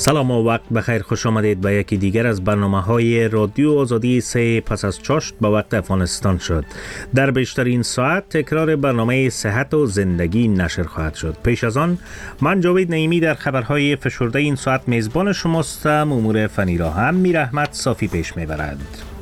سلام و وقت بخیر، خوش آمدید به یکی دیگر از برنامه‌های رادیو آزادی 3 پس از چاشت به وقت افغانستان شد. در بیشترین ساعت تکرار برنامه صحت و زندگی نشر خواهد شد. پیش از آن من جاوید نعیمی در خبرهای فشرده این ساعت میزبان شماستم. امور فنی را هم میر احمد صافی پیش میبرد.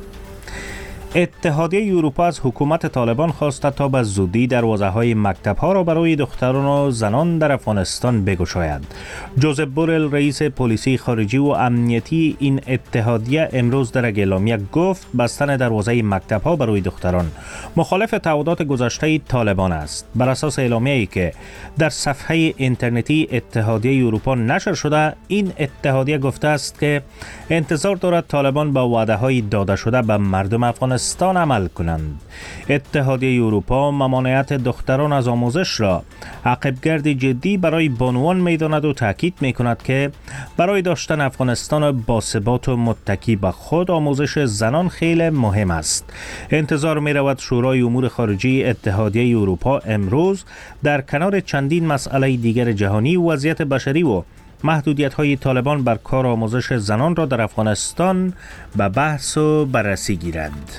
اتحادیه اروپا از حکومت طالبان خواسته تا به زودی دروازه‌های مکتب‌ها را برای دختران و زنان در افغانستان بگشاید. جوزف بورل رئیس پلیسی خارجی و امنیتی این اتحادیه امروز در یک اعلامیه گفت بستن دروازه مکتب‌ها برای دختران مخالف تعهدات گذشته طالبان است. بر اساس اعلامیه‌ای که در صفحه اینترنتی اتحادیه اروپا نشر شده، این اتحادیه گفته است که انتظار دارد طالبان با وعده‌های داده شده به مردم افغانستان عمل کنند. اتحادیه اروپا ممانعت دختران از آموزش را عقبگرد جدی برای بانوان می‌داند و تاکید می‌کند که برای داشتن افغانستان باثبات و متکی به خود آموزش زنان خیلی مهم است. انتظار می‌رود شورای امور خارجه اتحادیه اروپا امروز در کنار چندین مسئله دیگر جهانی وضعیت بشری و محدودیت‌های طالبان بر کار آموزش زنان را در افغانستان به بحث و بررسی گیرد.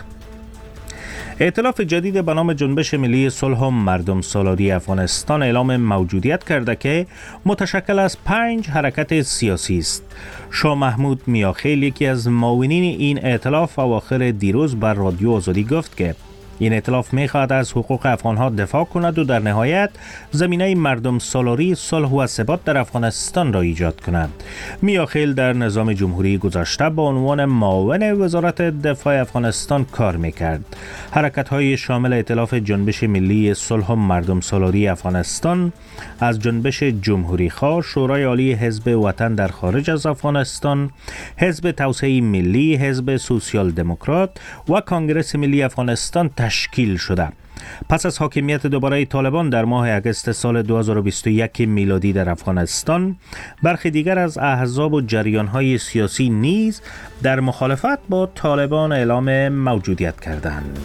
ائتلاف جدید به نام جنبش ملی صلح و مردم سالاری افغانستان اعلام موجودیت کرده که متشکل از 5 حرکت سیاسی است. شاه محمود میاخیل یکی از معاونین این ائتلاف اواخر دیروز بر رادیو آزادی گفت که این ائتلاف می‌خواهد از حقوق افغان‌ها دفاع کند و در نهایت زمینه مردم سالاری، صلح و ثبات در افغانستان را ایجاد کند. میاخیل در نظام جمهوری گذشته با عنوان معاون وزارت دفاع افغانستان کار می‌کرد. حرکت‌های شامل ائتلاف جنبش ملی صلح و مردم سالاری افغانستان از جنبش جمهوری‌خواه، شورای عالی حزب وطن در خارج از افغانستان، حزب توسعه ملی، حزب سوسیال دموکرات و کانگرس ملی افغانستان تشکیل شده. پس از حاکمیت دوباره طالبان در ماه اگست سال 2021 میلادی در افغانستان، برخی دیگر از احزاب و جریان‌های سیاسی نیز در مخالفت با طالبان اعلام موجودیت کردند.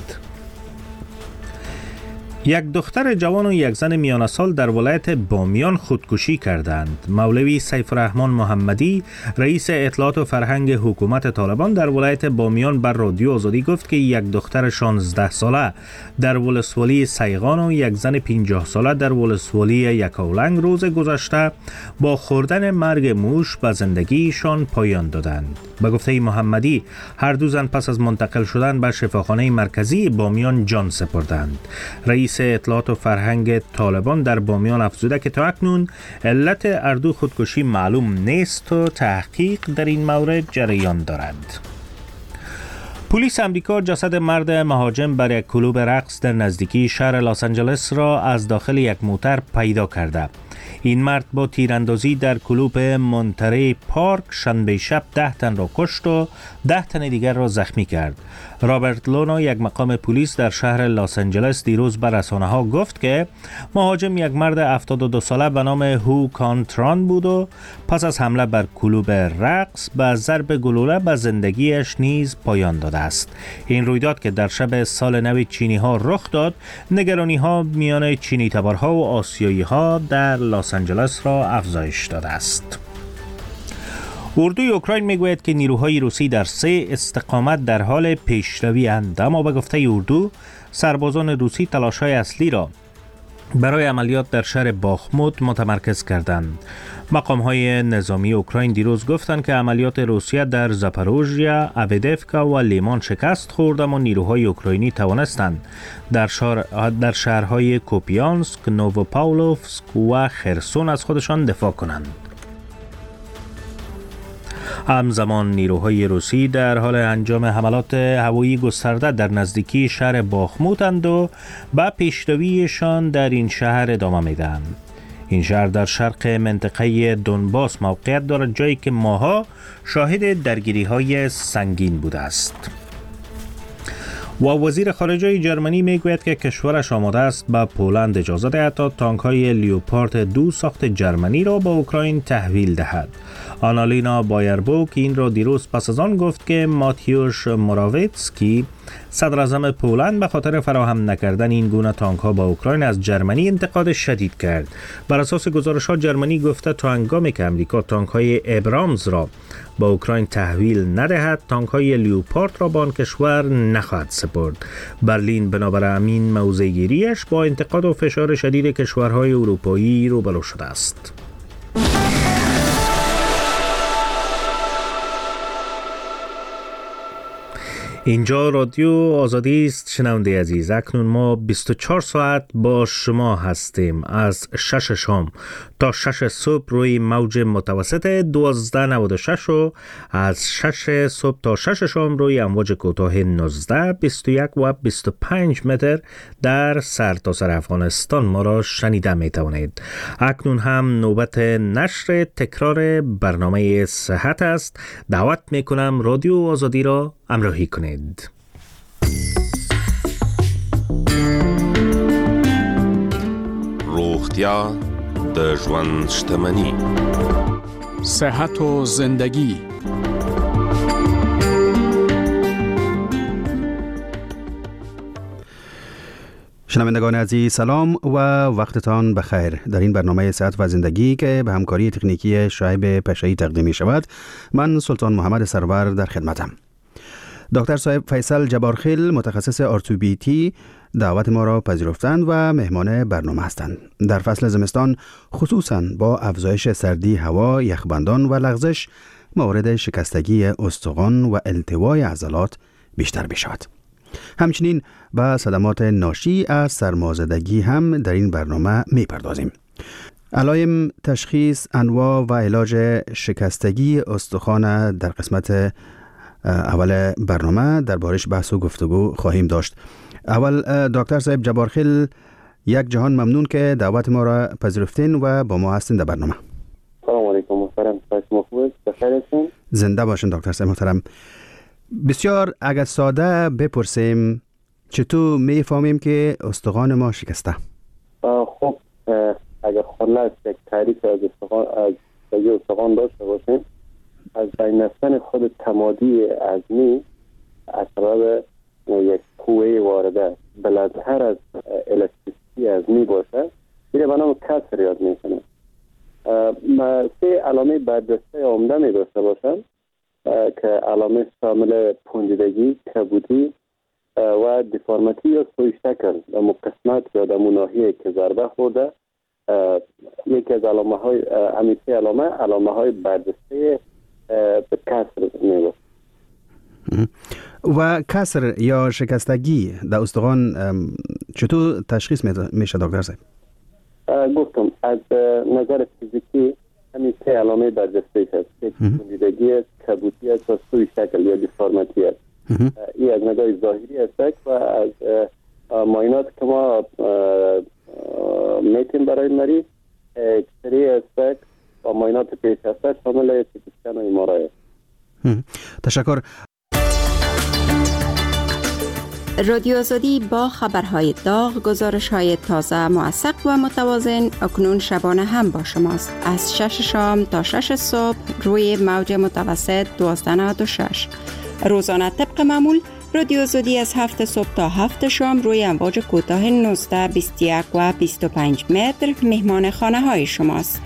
یک دختر جوان و یک زن میانه سال در ولایت بامیان خودکشی کردند. مولوی سیف الرحمن محمدی رئیس اطلاعات و فرهنگ حکومت طالبان در ولایت بامیان بر رادیو آزادی گفت که یک دختر 16 ساله در ولسوالی سیغان و یک زن 50 ساله در ولسوالی یکاولنگ روز گذشته با خوردن مرگ موش به زندگیشان پایان دادند. به گفته محمدی هر دو زن پس از منتقل شدن به شفاخانه مرکزی بامیان جان سپردند. رئیس اطلاعات و فرهنگ طالبان در بامیان افزوده که تا اکنون علت هر دو خودکشی معلوم نیست و تحقیق در این مورد جریان دارد. پلیس امریکا جسد مرد مهاجم بر یک کلوب رقص در نزدیکی شهر لس آنجلس را از داخل یک موتر پیدا کرده. این مرد با تیراندازی در کلوب مونتری پارک شنبه شب 10 تن را کشت و 10 تن دیگر را زخمی کرد. رابرت لونا یک مقام پلیس در شهر لس آنجلس دیروز بر رسانه‌ها گفت که مهاجم یک مرد 72 ساله به نام هو کانتران بود و پس از حمله بر کلوب رقص به ضرب گلوله به زندگیش نیز پایان داده است. این رویداد که در شب سال نو چینی‌ها رخ داد، نگرانی‌ها میان چینی تبارها و آسیایی‌ها در لس آنجلس را افزایش داده است. اردوی اوکراین میگوید که نیروهای روسی در 3 استقامت در حال پیشروی اند، اما به گفته اردو سربازان روسی تلاش‌های اصلی را برای عملیات در شهر باخموت متمرکز کردند. مقام‌های نظامی اوکراین دیروز گفتند که عملیات روسیه در زاپاروژیا، اویدفکا و لیمان شکست خورد، اما نیروهای اوکراینی توانستند در شهرهای کوپیانسک، نووپاولوفسک و خرسون از خودشان دفاع کنند. همزمان نیروهای روسی در حال انجام حملات هوایی گسترده در نزدیکی شهر باخموتند و به پیشرویشان در این شهر ادامه میدهند. این شهر در شرق منطقه دونباس موقعیت دارد، جایی که ماها شاهد درگیری‌های سنگین بوده است. و وزیر خارجه جرمنی میگوید که کشورش آماده است به پولند اجازه دهد تا تانک‌های لیوپارد 2 ساخت جرمنی را به اوکراین تحویل دهد. آنالینا بایربوک این را دیروز پس از آن گفت که ماتیوش موراویتسکی صدر اعظم پولند به خاطر فراهم نکردن این گونه تانک ها با اوکراین از جرمنی انتقاد شدید کرد. بر اساس گزارش‌ها جرمنی گفته تا هنگامی که امریکا تانک های ابرامز را با اوکراین تحویل ندهد، تانک های لیوپارد را با آن کشور نخواهد سپرد. برلین بنابر همین موضع‌گیری‌اش با انتقاد و فشار شدید کشورهای اروپایی روبرو شده است. اینجا رادیو آزادی است. شنونده عزیز، اکنون ما 24 ساعت با شما هستیم، از 6 شام تا 6 صبح روی موج متوسط 1296 و از 6 صبح تا 6 شام روی امواج کوتاه 19، 21 و 25 متر در سرتاسر افغانستان ما را شنیده می توانید. اکنون هم نوبت نشر تکرار برنامه صحت است. دعوت می کنم رادیو آزادی را همراهی کنید. روغتیا د ژوند شتمني. صحت و زندگی. شنوندگان عزیز سلام و وقتتان بخیر. در این برنامه صحت و زندگی که به همکاری تکنیکی شعیب پشایی تقدیم می شود، من سلطان محمد سرور در خدمتم. دکتر صاحب فیصل جبارخیل متخصص ارتوپدی دعوت ما را پذیرفتند و مهمان برنامه هستند. در فصل زمستان خصوصاً با افزایش سردی هوا، یخبندان و لغزش مورد شکستگی استخوان و التوای عضلات بیشتر می‌شود. همچنین به صدمات ناشی از سرمازدگی هم در این برنامه می‌پردازیم. علائم، تشخیص، انواع و علاج شکستگی استخوان در قسمت اول برنامه دربارش بحث و گفتگو خواهیم داشت. اول دکتر صاحب جبارخیل، یک جهان ممنون که دعوت ما را پذیرفتین و با ما هستین در برنامه. سلام علیکم محترم. بخیر هستین؟ زنده باشین دکتر صاحب محترم. بسیار اگر ساده بپرسیم چطور میفهمیم که استخوان ما شکسته؟ خب اگر خلاص یک تعریف از استخوان داشته باشیم، از بین رفتن خود تمادی عظمی از سبب یک قوه وارده بلندتر از الاستیسیتی عظمی باشه، این به نام کسر یاد میکنه. سه علامه برجسته عمده می داشته باشن که علامه شامل پوندیدگی، کبودی و دیفارماتی یا سوی شکل در قسمت یا در ناحیه که ضربه خورده. یکی از علامه های برجسته به کسر میگه. و کسر یا شکستگی در استخوان چطور تشخیص میشه دکتر صاحب؟ گفتم از نظر فیزیکی همین سه علامه برجسته هست که پوندیدگی است، کبودی است و سوی شکل یا دیفارماتی است. این از نظر ظاهری است و از معاینات که ما میتیم برای مریض اکسری است و معاینات پیش است شامل سی تی اسکن و ام آر آی. تشکر. رادیو آزادی با خبرهای داغ، گزارش‌های تازه، موثق و متوازن اکنون شبانه هم با شماست. از 6 شام تا 6 صبح روی موج متوسط 1296. روزانه طبق معمول رادیو آزادی از 7 صبح تا 7 شام روی امواج کوتاه 19، 21 و 25 متر مهمان خانه های شماست.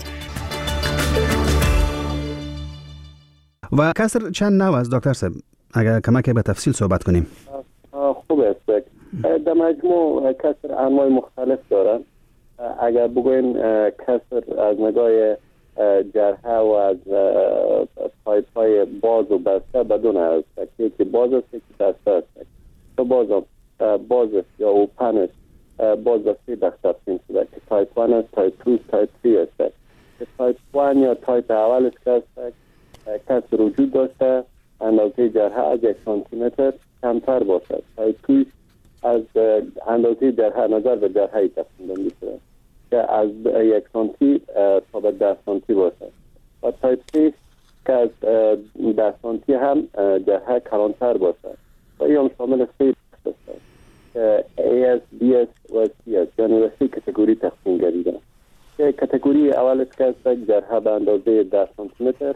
و کسر چند نوع است دکتر صاحب؟ اگر کمک به تفصیل صحبت کنیم. خوب است. در مجموع کسر انواع مختلف دارن. اگر بگوین کسر از نگاه جرحه و از پای باز و بسته بدون است. یکی باز است، یکی بسته است. تو باز است یا اوپن است. باز است در تقسیم شده که تایپ 1 است، تایپ 2 است، تایپ 3 است. که تایپ 1 یا تایپ اول است که کسر وجود داشته اندازه جرحه از 1 سانتی متر کمتر باشد. تایپ 2 از اندازه جرحه نظر به جرحه تقسیم بندی شده که از 1 سانتی تا به 10 سانتی باشد و تایپ 3 که از 10 سانتی هم جرحه کلانتر باشد و این هم شامل 3 بخش است که AS، BS و CS یعنی به 3 کتگوری تقسیم گردیده که کتگوری اول است که جرحه به اندازه 10 سانتی متر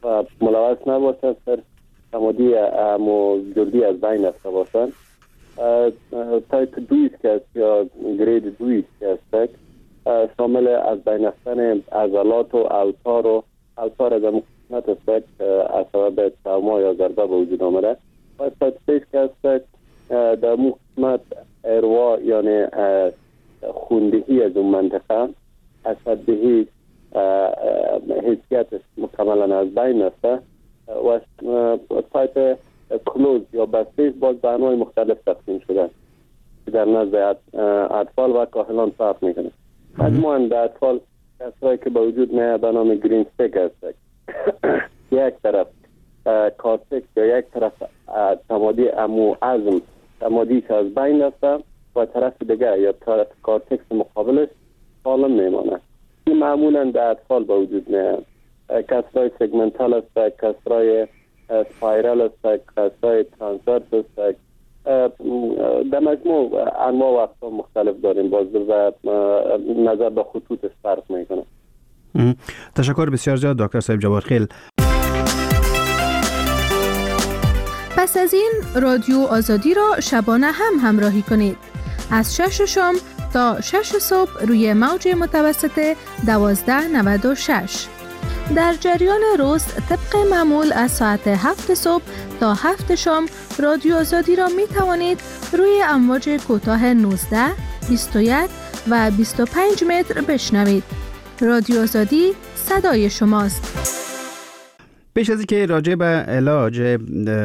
و ملوث نباشد، سر تمادی جلدی از بین رفته باشند. تایپ 2 که است یا گرید 2 که است شامل از بین رفتن عضلات و اوتار از قسمت است از سبب تروما یا ضربه به وجود آمده. و تایپ 3 که است در قسمت اروا یعنی خوندهی از اون منطقه عصبدهی حیثیتش مکملا از بین رفته و تایپ کلوز یا بسته باز به انواع مختلف تقسیم شده که در نزد اطفال و کاهلان فرق میکنه. مجموعاً در اطفال کسایی که به وجود میاد به نام گرین استیک هست. یک طرف کارتکس یا یک طرف تمادی امو عظم تمادیش از بین رفته و طرف دیگه یا طرف کارتکس مقابلش سالم میمانه. این معمولا در اطفال به وجود میاد. کسرای سگمنتال است، کسرای سپایرال است، کسرای ترانسورس است. در مجموع انواع و اقسام مختلف داریم باز و نظر به خطوطش فرق میکنه. تشکر بسیار زیاد دکتر صاحب جوادخیل. پس از این رادیو آزادی را شبانه هم همراهی کنید از 6 شام تا 6 صبح روی موج متوسط 1296. در جریان روز طبق معمول از ساعت 7 صبح تا 7 شام رادیو آزادی را می توانید روی امواج کوتاه 19، 21 و 25 متر بشنوید. رادیو آزادی صدای شماست. پیش از اینکه راجع به علاج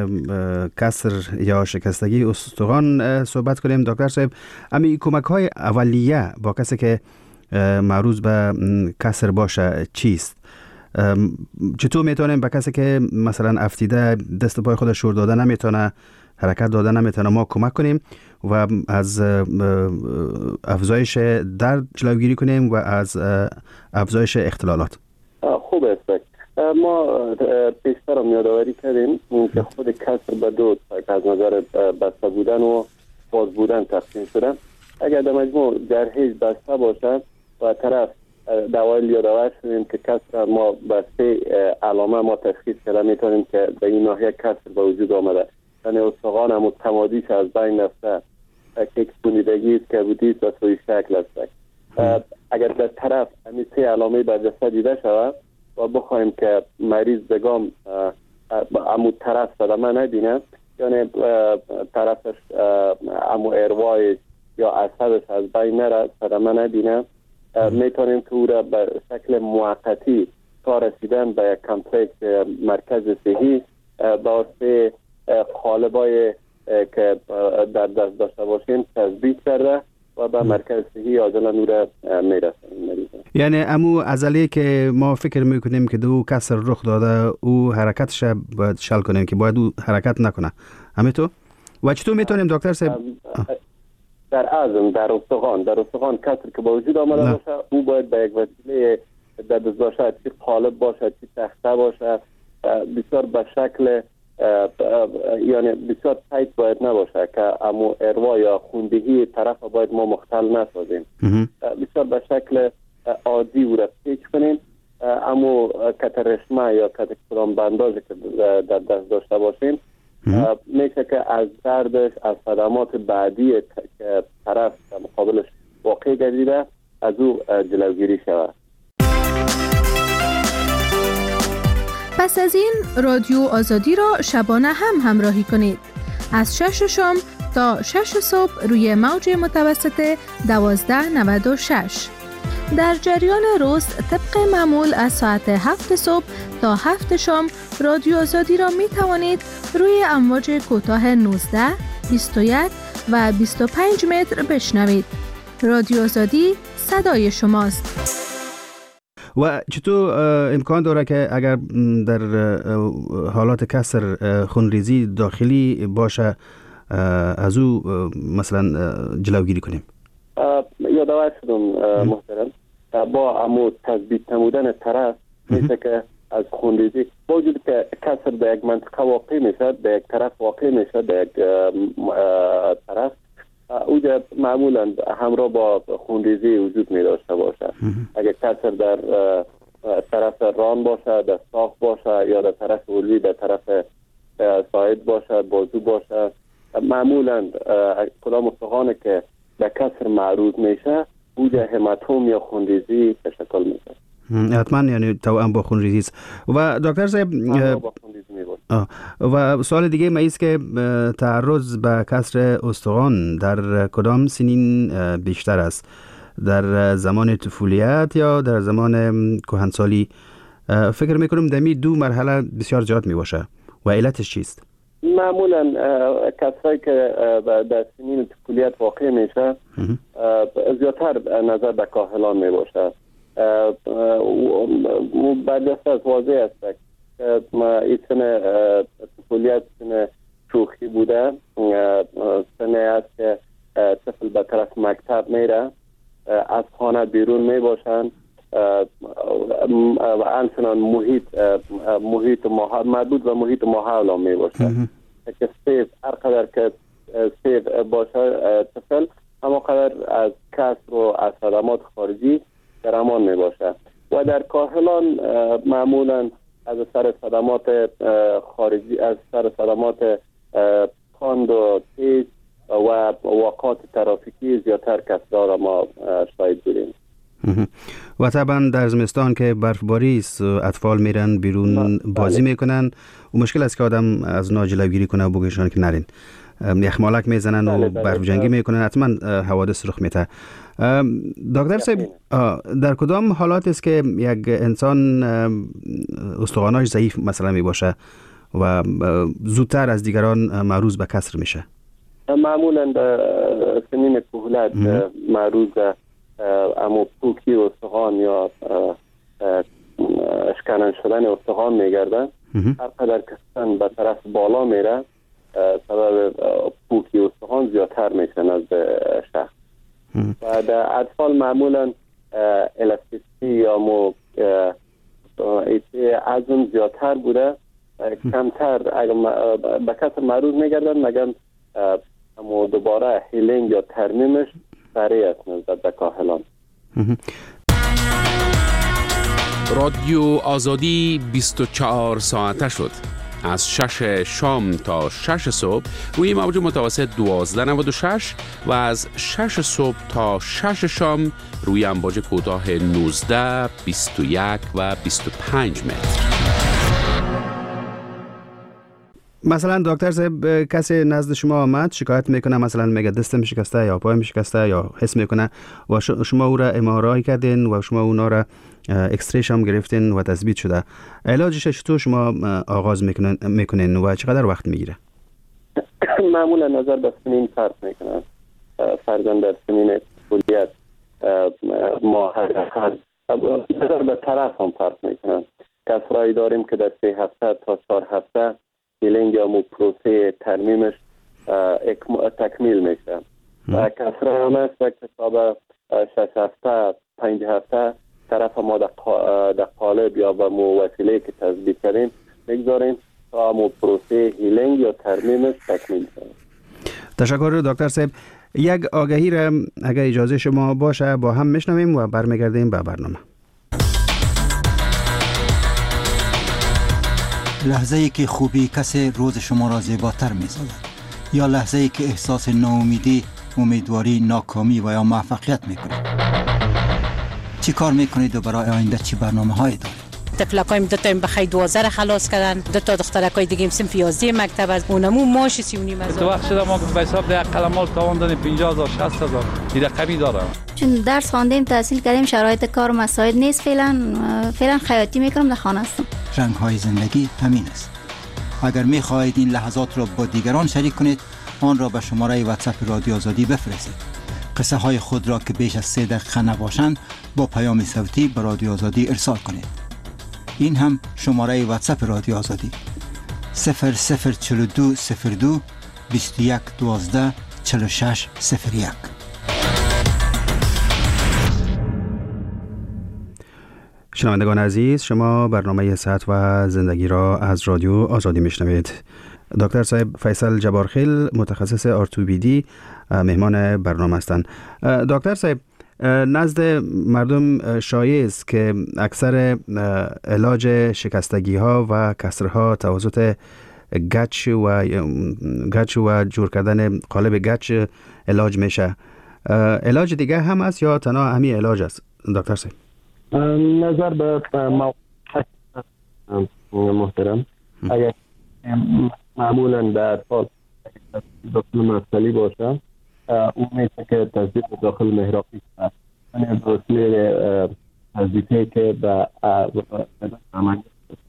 کسر یا شکستگی استخوان صحبت کنیم دکتر صاحب، امی کمک‌های اولیه با کسی که معروض به کسر باشه چیست؟ چطور میتونیم به کسی که مثلا افتیده دست پای خودش شور داده نمیتونه، حرکت داده نمیتونه، ما کمک کنیم و از افزایش درد جلوگیری کنیم و از افزایش اختلالات؟ خوب است. ما پیشتر هم یادآوری کردیم که خود کسر به دو از نظر بسته بودن و باز بودن تقسیم شده. اگر در مجموع جرحه‌اش بسته باشد و طرف دواعی یادآور شدیم که کسر ما به 3 علامه ما تشخیص کرده میتونیم که به این ناحیه کسر به وجود آمده، یعنی استخوان هم تمادیش از بین رفته، ککسونیدگی است، کبودی است و سوی شکل است. اگر در طرف همین 3 علامه برجسته دیده شود و بخوایم که مریض بگم امو طرف صدمه نبینه، یعنی طرفش امو اروایش یا عصبش از بین نره، صدمه نبینه، میتونیم که او را به شکل موقتی تا رسیدن به یک کمپلکس مرکز صحی واسه قالبای که در دست داشته باشیم تثبیت کرده و به مرکز صحی عاجلا او را میرسونیم. یعنی امو عضله که ما فکر میکنیم که دو کسر رخ داده او حرکتش باید شل کنیم که باید او حرکت نکنه، همینطور؟ و چطور میتونیم دکتر صاحب در عظم در استخوان کسر که با وجود آمده باشه او باید به یک وسیله در دست باشه، چی قالب باشه چی تخته باشه، بسیار به شکل یعنی بسیار تایت باید نباشه که امو اروا یا خوندهی طرف باید ما مختل نسازیم. بسیار به شکل عادی او را پیچ کنیم. امو کترشمه یا کتکسران بنداژی که در دست داشته باشیم میشه که از دردش، از صدمات بعدی که طرف مقابلش واقع گردیده از او جلوگیری شود. پس از این رادیو آزادی را شبانه هم همراهی کنید از 6 شام تا 6 صبح روی موج متوسط 1296. در جریان روز طبق معمول از ساعت 7 صبح تا 7 شام رادیو آزادی را می توانید روی امواج کوتاه 19، 21 و 25 متر بشنوید. رادیو آزادی صدای شماست. و چطور امکان داره که اگر در حالات کسر خونریزی داخلی باشه از او مثلا جلوگیری کنیم؟ یادآور شدم محترم، با امو تثبیت نمودن طرف میشه که از خونریزی با وجود که کسر در یک منطقه واقع میشه، در یک طرف واقع میشه، در یک طرف اوجا معمولا همراه با خونریزی وجود می داشته باشه. اگر کسر در طرف ران باشه، در ساق باشه یا در طرف اولی، در طرف ساعد باشه، بازو باشه. معمولا کدام استخوانی که به کسر معروض میشه اوجه هماتوم یا خونریزی تشکل میشه. حتما یعنی توأم با خونریزی است. و دکتر صاحب و سوال دیگه ما است که تعرض به کسر استخوان در کدام سنین بیشتر است؟ در زمان طفولیت یا در زمان کهنسالی؟ فکر میکنم دمی دو مرحله بسیار زیاد می باشه و علتش چیست؟ معمولا کسایی که در سنین طفولیت واقع میشه زیادتر نظر به کاهلان می باشه. بعد از واضح است که این سن طفولیت سن شوخی بوده، سنه است که طفل به طرف مکتب میره، از خانه بیرون می باشند و همچنان محیط مربوط و محیط ماحول می باشند که سیف هر قدر که سیف باشه طفل اما قدر از کسر و از صدمات خارجی در امان می باشه. و در کاهلان معمولا از سر صدمات خارجی، از سر صدمات کند و تیز و واقعات ترافیکی زیادتر کسر ما شاید بودیم. و طبعا در زمستان که برفباری است اطفال میرن بیرون بازی میکنن و مشکل است که آدم از اونا جلوگیری کنه و بگیشن که نرین، یخمالک میزنن و برف جنگی میکنن، حتما حوادث رخ میده. دکتر صاحب در کدام حالات است که یک انسان استخواناش ضعیف مثلا میباشه و زودتر از دیگران معروض به کسر میشه؟ معمولا در سنین کهولت معروض اما پوکی استخوان یا اشکنن شدن استخوان میگردن. هر قدر که سن به طرف بالا میره سبب پوکی استخوان زیادتر میشه نزد شخص. و در اطفال معمولا الاستیسی یا عزم زیادتر بوده، کمتر اگر به کسر معروض میگردن مگر اما دوباره هیلینگ یا ترمیمش سریع است نسبت به کاهلان. رادیو آزادی 24 ساعته شد. از 6 شام تا 6 صبح روی موج متوسط 1296 و از 6 صبح تا 6 شام روی امواج کوتاه 19، 21 و 25 متر. مثلا دکتر صاحب کسی نزد شما آمد شکایت میکنه، مثلا میگه دستم شکسته یا پایم شکسته یا حس میکنه و شما او را MRI کردین و شما اونا را اکسریش هم گرفتین و تثبیت شده، علاجش چطور شما آغاز میکنین و چقدر وقت میگیره؟ معمولا نظر به سنین فرق میکنن. فرزند در سنین طفولیت ماه نظر به طرف هم فرق میکنن. کسرایی داریم که در 3 هفته تا 4 هفته هیلینگ یا پروسه ترمیمش تکمیل میشه و کسرا هم است که تا 6 هفته 5 هفته طرف ما در قالب یا به وسیله که تثبیت کردیم میگذاریم تا پروسه هیلینگ یا ترمیمش تکمیل شد. تشکر دکتر صاحب. یک آگهی را اگر اجازه شما باشه با هم میشنویم و برمیگردیم به برنامه. لحظه‌ای که خوبی کسی روز شما را زیباتر می‌سازد یا لحظه‌ای که احساس ناامیدی، امیدواری، ناکامی و یا موفقیت می‌کنید. چی کار می‌کنید و برای آینده چی برنامه‌هایی دارید؟ طفلکایم 2 تا بخی 12 را خلاص کردن، 2 تا دخترکای دیگه هم صنف 11 مکتب از اونمو ماش 39 از. تو وقت شده ما به حساب ده قلمال تاوان 50000 60000 این رقمی دارم. چون درس خواندیم تحصیل کردیم شرایط کار مساعد نیست، فعلا خیاطی میکنم، در خانه هستم. رنگ‌های زندگی همین است. اگر می‌خواهید این لحظات را با دیگران شریک کنید آن را به شماره واتساپ رادیو آزادی بفرستید. قصه های خود را که بیش از 3 دقیقه نباشند با پیام صوتی به رادیو آزادی ارسال کنید. این هم شماره واتساپ رادیو آزادی 0042 02 21 12 46 01. شنوندگان عزیز، شما برنامه صحت و زندگی را از رادیو آزادی میشنوید. دکتر صاحب فیصل جبارخیل متخصص ارتوپدی مهمان برنامه هستند. دکتر صاحب نزد مردم شایع است که اکثر علاج شکستگی ها و کسرها توسط گچ و جور کردن قالب گچ علاج میشه. علاج دیگه هم است یا تنها همین علاج است دکتر صاحب؟ نظر به محترم، اگر معمولا در حال داخل مفصلی باشه اون میشه که تزریق داخل محراقی است، یعنی وسیله تزریقی که به عملیات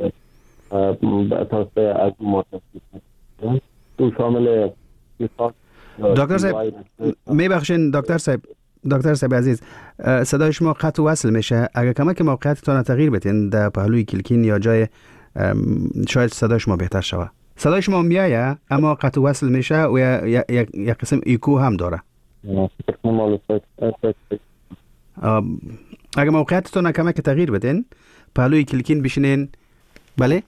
توسط از ما تزریق میشه. اون شامل دکتر صاحب میبخشین دکتر صاحب عزیز، صدای شما قطع وصل میشه. اگر کمک موقعیتتان تغییر بدین در پهلوی کلکین یا جای شاید صدای شما بهتر شود. صدای شما میایه اما قطع وصل میشه و یک قسم ایکو هم داره. اگر موقعیتتان کمک تغییر بدین پهلوی کلکین بشینین. بله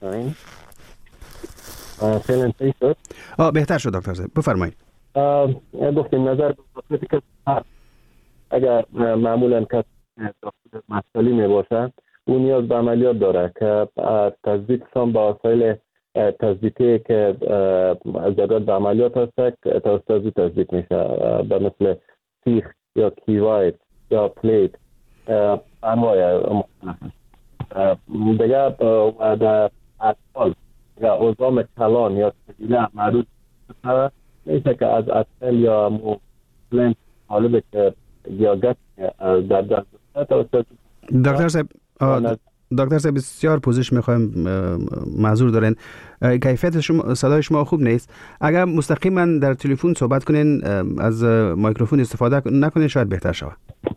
بهتر شد دکتر صاحب، بفرمایید. گفتیم نظر به اگر معمولا کسی مسئولی می باشه اون نیاز به عملیات داره که تثبیتشان با وسایل تثبیتی که ضرورت به عملیات هست توسط تثبیت میشه، به مثل سیخ یا کیواید یا پلیت انواع مختلف. دیگه در اطفال یا عظام کلان یا سبیله معروض میشه که از اطفال یا موفلنت حالبه که یا گت در دست دکتر صاحب بسیار پوزش میخوایم، معذور دارین، کیفیت صدای شما خوب نیست. اگر مستقیما در تلفن صحبت کنین از میکروفون استفاده نکنین شاید بهتر شود.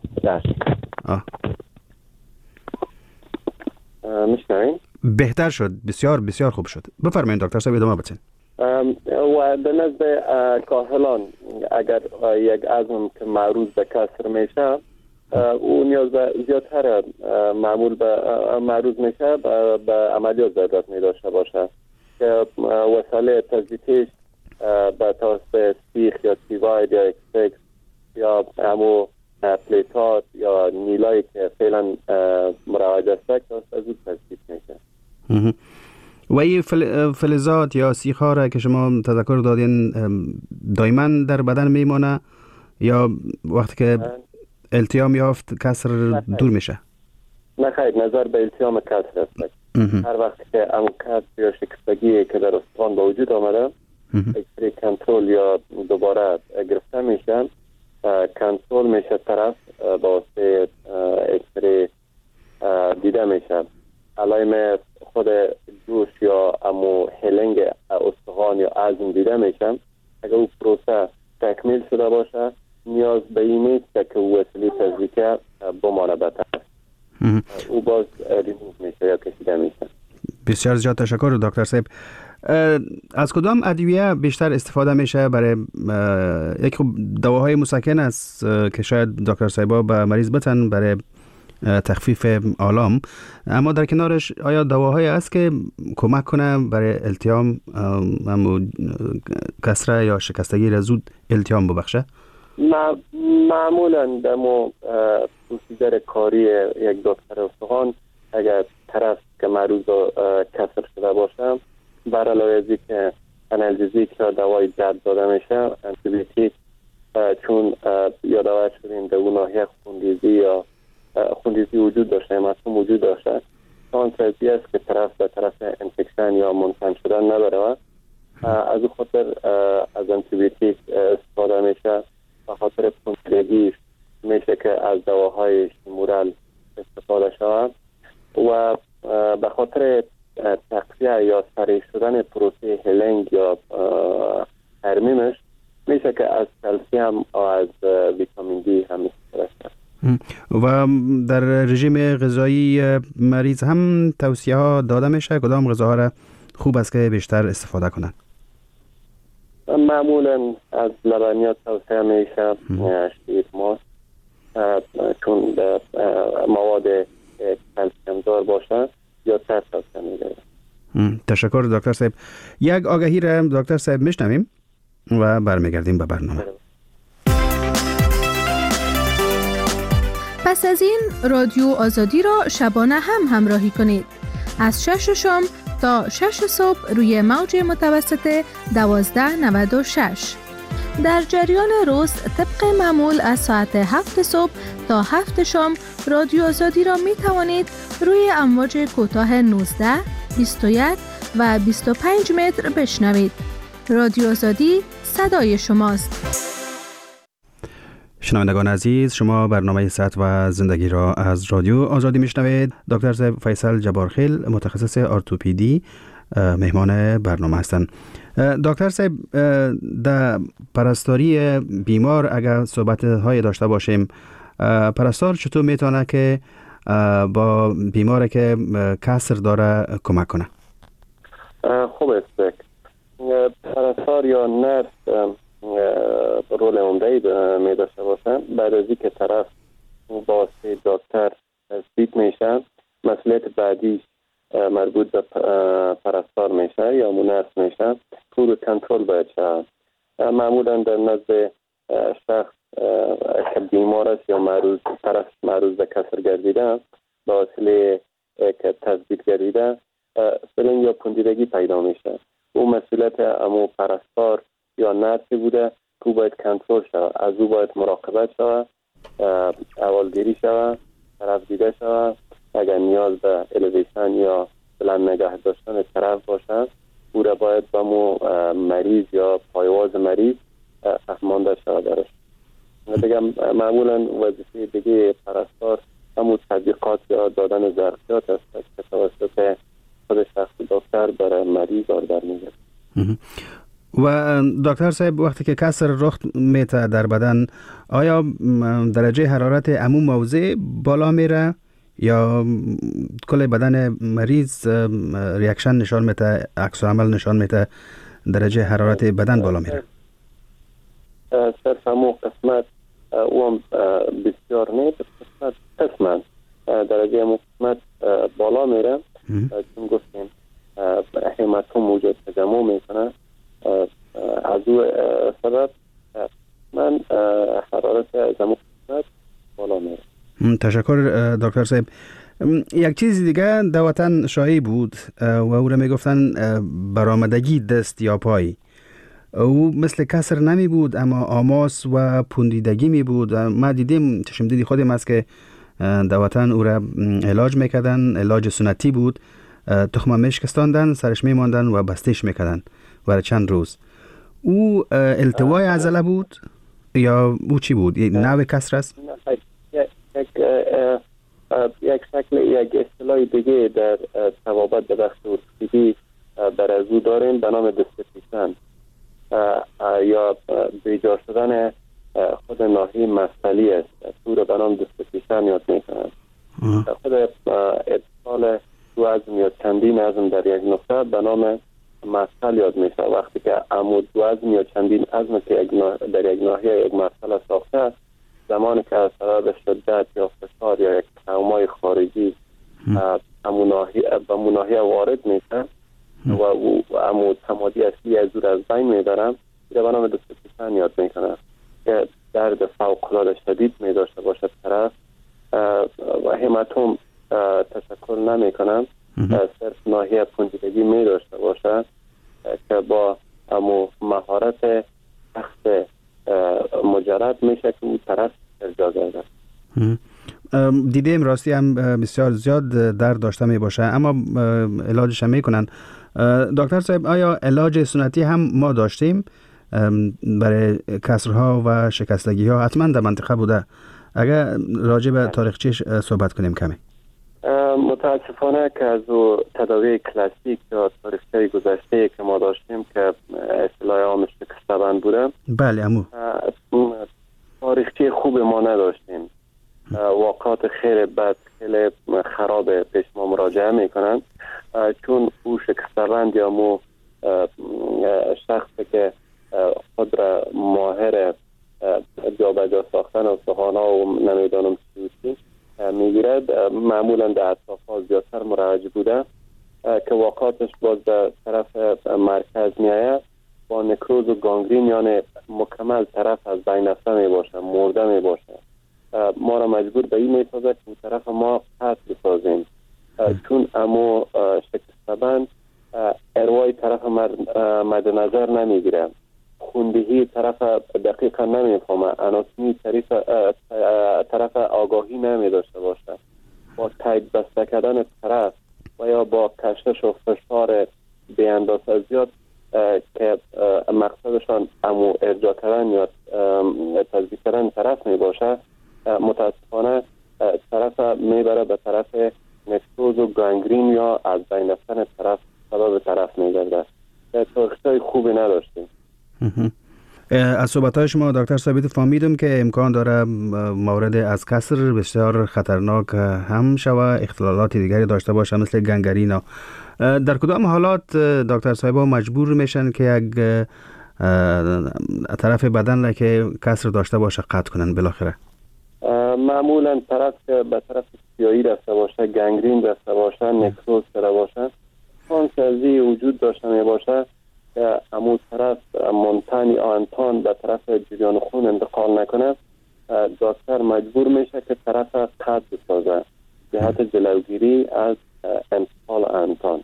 میشنوین؟ بهتر شد، بسیار بسیار خوب شد. بفرمایید دکتر صاحب ادامه بدین. و به نزد کاهلان اگر یک عظم که معروض به کسر میشه او نیاز به زیادتر معروض میشه به عملیات ضرورت می داشته باشه که وسایل تثبیتیش به توسط سیخ یا تیواید یا اکسپکس یا همو پلیتات یا نیلایی که فعلا مروج است توسط از او تثبیت میشه. و این فلزات یا سیخ‌ها را که شما تذکر دادین دائما در بدن میمانه یا وقتی که التیام یافت کسر دور میشه؟ نه خیر، نظر به التیام کسر است. هر وقت که اون کسر یا شکستگی که در استخوان به وجود آمده اکسری کنترل یا دوباره گرفته میشه، کنترل میشه طرف با واسطه اکسری دیده میشه. علائم خود جوش یا امو هلنگ استخوان یا عظم دیده میشه. اگر او پروسه تکمیل شده باشه نیاز به این نیست که وسیله تزریقی بمانه به طرف، او باز ریموو میشه یا کشیده میشه. بسیار زیاد تشکر دکتر صاحب. از کدام ادویه بیشتر استفاده میشه برای یک دواهای مسکن است که شاید دکتر صاحبا به مریض بتن برای تخفیف آلام، اما در کنارش آیا دواهایی است که کمک کنه برای التیام کسره یا شکستگی را زود التیام ببخشه؟ معمولا دمو پروسیجر کاری یک دکتر استخوان اگر طرف که معروض کسر شده باشه بر علاوه از اینکه آنالژزیک یا دوای درد داده میشه، انتیبیوتیک چون یادآور شدیم در اون ناحیه خونریزی وجود داشته، مصوم وجود داشته، شانس ازی است که طرف به طرف انفکشن یا منفعل شدن نبره. از اون خاطر از انتیبیوتیک استفاده میشه، به خاطر خونریزی میشه که از دواهای مورال استفاده شود و به خاطر تقویه یا سریع شدن پروسه هلنگ یا ترمیمش میشه که از کلسیم و از ویتامین دی هم استفاده شد. و در رژیم غذایی مریض هم توصیه ها داده میشه کدام غذاها را خوب است که بیشتر استفاده کنند؟ معمولا از لبنیات توصیه میشه، شیر، ماست، چون مواد کلسیم دار باشه یا تر توصیه میشه. تشکر دکتر صاحب. یک آگهی را دکتر صاحب میشنویم و برمیگردیم به برنامه. پس از این رادیو آزادی را شبانه هم همراهی کنید. از 6 شام تا 6 صبح روی موج متوسط 1296. در جریان روز طبق معمول از ساعت 7 صبح تا 7 شام رادیو آزادی را می توانید روی امواج کوتاه 19، 21 و 25 متر بشنوید. رادیو آزادی صدای شماست. شنوندگان عزیز، شما برنامه صحت و زندگی را از رادیو آزادی میشنوید. دکتر صاحب فیصل جبارخیل، متخصص ارتوپدی، مهمان برنامه هستند. دکتر صاحب، در پرستاری بیمار اگر صحبت های داشته باشیم، پرستار چطور میتونه که با بیماری که کسر داره کمک کنه؟ خوب است. پرستار یا نرس رول عمده‌ای می داشته باشن. بعد از اینکه طرف با دکتر تثبیت میشه، مسئولیت بعدی مربوط به پرستار میشه یا نرس میشه. پور کنترل باید شد. معمولا در نزد شخص که بیمار است یا طرف معروض به کسر گردیده، با وسیله که تثبیت گردیده فلنگ یا پوندیدگی پیدا میشه. او مسئولیت امو پرستار یا نرسی بوده که باید کنترل شود. از او باید مراقبت شود، اولگیری شود، طرف دیده شود. اگر نیاز به الیویشن یا بلند نگه داشتن طرف باشد، او را باید به مو مریض یا پایواز مریض فهمانده شود درش. دیگه معمولا وظیفه دیگه پرستار همون تطبیقات یا دادن ظرفیات است که توسط خود شخص دکتر برای مریض در میگه. و دکتر صاحب، وقتی که کسر رخ میته در بدن، آیا درجه حرارت عموم موضع بالا میره یا کل بدن مریض ریاکشن نشان میده، عکس عمل نشان میده درجه حرارت بدن بالا میره؟ صرف همون قسمت او بسیار نیست، قسمت درجه همون قسمت بالا میره. چون گفتیم همتون موجود تجمع میکنه، از او سبب من حرارت از همون قسمت بالا میره. تشکر دکتر صاحب. یک چیز دیگه در وطن شایع بود و او را میگفتن برآمدگی دست یا پای. او مثل کسر نمی بود اما آماس و پوندیدگی می بود. ما دیدیم، چشم دیدی خودم است که در وطن او را علاج میکردن، علاج سنتی بود. تخمه میشکستاندن، سرش میماندن و بستیش میکردن برای چند روز. او التوای عضله بود یا او چی بود؟ نوع کسر است؟ یک شکل، یک اصطلاح دیگه در توابط به بخش ارتوپدی بر از او داریم به نام دستپیشن یا بیجار شدن خود ناحیه مفصلی است. او رو به نام دستپیشن یاد میکنن. خود اتصال دو عظم یا چندین عظم در یک نقطه به نام مفصل یاد میشه. وقتی که عمود دو عظم یا چندین عظم که در یک ناحیه یک مفصل ساخته، زمانی که از سبب شدت یا فشار یا یک ترومای خارجی به ناحیه وارد میشه و او عمود تمادی اصلی از او از بین میبرن، به نام دستپیشن یاد میکنه که درد فوق‌العاده شدید میداشته باشد طرف و همتون تشکر نمیکنم، صرف ناحیه پوندیدگی میداشته باشد که با مهارت سخت مجرد میشه که او طرف ارجاع گرده. دیدیم راستی هم بسیار زیاد درد داشته می باشه اما علاجش هم میکنن. دکتر صاحب، آیا علاج سنتی هم ما داشتیم برای کسرها و شکستگی ها؟ حتما در منطقه بوده. اگر راجع به تاریخچه‌اش صحبت کنیم کمی. متاسفانه که از تداوی کلاسیک یا تاریخچه گذشته که ما داشتیم که اصطلاح عامش شکستبند بوده، بله امو تاریخچه خوب ما نداشتیم. واقعات خیر بد خیلی خراب پیش ما مراجعه میکنن، چون او شکستبند یا مو شخصی که خود را ماهر جابجا ساختن و سهانا و نمیدانم چیزی میگیرد، معمولا در اطرافها زیادتر مروج بوده که واقعاتش باز به طرف مرکز میآید با نکروز و گانگرین، یعنی مکمل طرف از بین رفته می باشه، مرده می باشه. ما ما را مجبور به این می‌سازد که اون طرف ما قطع بسازیم، چون امو شکستبند اروای طرف مد نظر نمیگیره، خوندهی طرف دقیقا نمیفهمه، اناتومی طرف آگاهی نمی داشته باشه. با تایید بسته کردن طرف و یا با کشش و فشار به اندازه زیاد که مقصدشان امو ارجاع کردن یا تثبیت کردن طرف می باشه، متاسفانه طرف میبره به طرف نکروز و گانگرین یا از بین رفتن طرف سبب طرف میگرده. تاریخ‌های خوبی نداشتیم. از صحبت‌های شما دکتر ثابت فهمیدم که امکان داره مورد از کسر بسیار خطرناک هم شوه، اختلالات دیگری داشته باشه مثل گنگرینا. در کدام حالات دکتر صاحبا مجبور میشن که یک طرف بدن را که کسر داشته باشه قطع کنن بالاخره؟ معمولا طرف که به طرف سیایی رفته باشه، گنگرین رفته باشه، نکروز شده باشه، کانسرزی وجود داشته می باشه که امو طرف منتنی آنتان به طرف جریان خون انتقال نکنه، دکتر مجبور میشه که طرف قطع بسازه جهت جلوگیری از انتقال آنتان.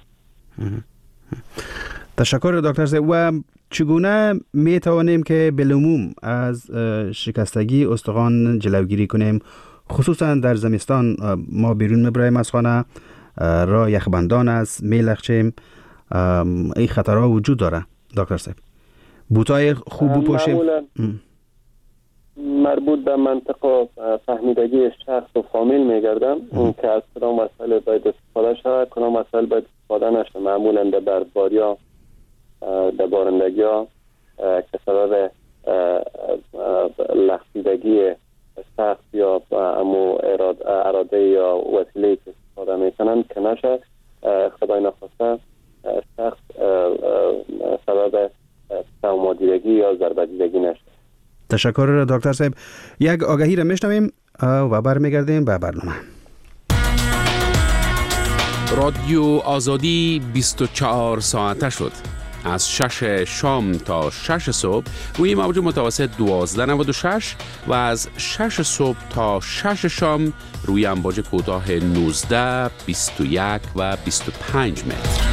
تشکر دکتر صاحب. و چگونه می توانیم که بالعموم از شکستگی استخوان جلوگیری کنیم، خصوصا در زمستان ما بیرون میبرایم از خانه، راه یخبندان است، میلخچیم، این خطرها وجود داره دکتر صاحب؟ بوتای خوب بپوشیم؟ مربوط به منطقه فهمیدگی شخص و فامیل میگردم اون که از کدام وسایل باید استفاده شود، کدام وسایل باید استفاده نشه. معمولا در برفباری ها، در بارندگی ها که سبب لغزیدگی سخت یا امو اراده یا وسیله که استفاده میکنن که نشه، خدای نخواسته سخت سبب تومادیدگی یا ضربه دیدگی نشه. تشکر دکتر صاحب. یک آگهی را میشنویم و برمیگردیم به برنامه. رادیو آزادی 24 ساعته شد. از 6 شام تا 6 صبح روی موج متوسط 1296 و از 6 صبح تا 6 شام روی امواج کوتاه 19، 21 و 25 متر.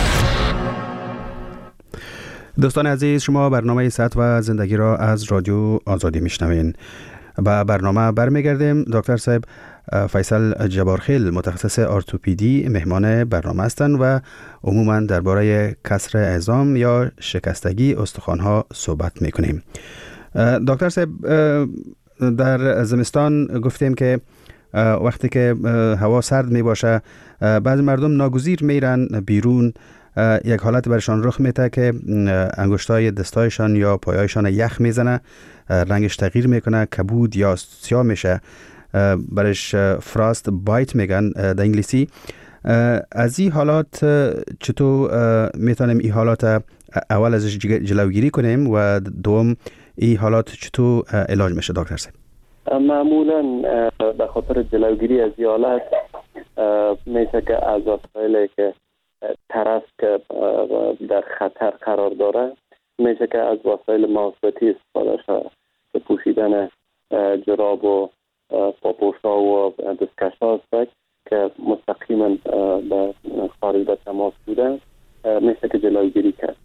دوستان عزیز، شما برنامه صحت و زندگی را از رادیو آزادی میشنوین. با برنامه برمیگردیم. دکتر صاحب فیصل جبارخیل متخصص ارتوپدی مهمان برنامه هستند و عموما درباره کسر عظام یا شکستگی استخوان‌ها صحبت میکنیم. دکتر صاحب، در زمستان گفتیم که وقتی که هوا سرد می باشه بعضی مردم ناگزیر میرن بیرون، یک حالت برشان رخ میده که انگشتای دستایشان یا پایایشان یخ میزنه، رنگش تغییر میکنه، کبود یا سیاه میشه، برش فراست بایت میگن در انگلیسی. از این حالات چطور میتونیم این حالات اول ازش جلوگیری کنیم و دوم این حالات چطور علاج میشه دکتر صاحب؟ معمولا به خاطر جلوگیری از این حالت میشه که از وسایلی که طرف که در خطر قرار داره میشه که از وسایل محافظتی استفاده شود که پوشیدن جراب و پاپوشا و دستکش‌ها است که مستقیما به خارج به تماس بودن میشه که جلوگیری کرد.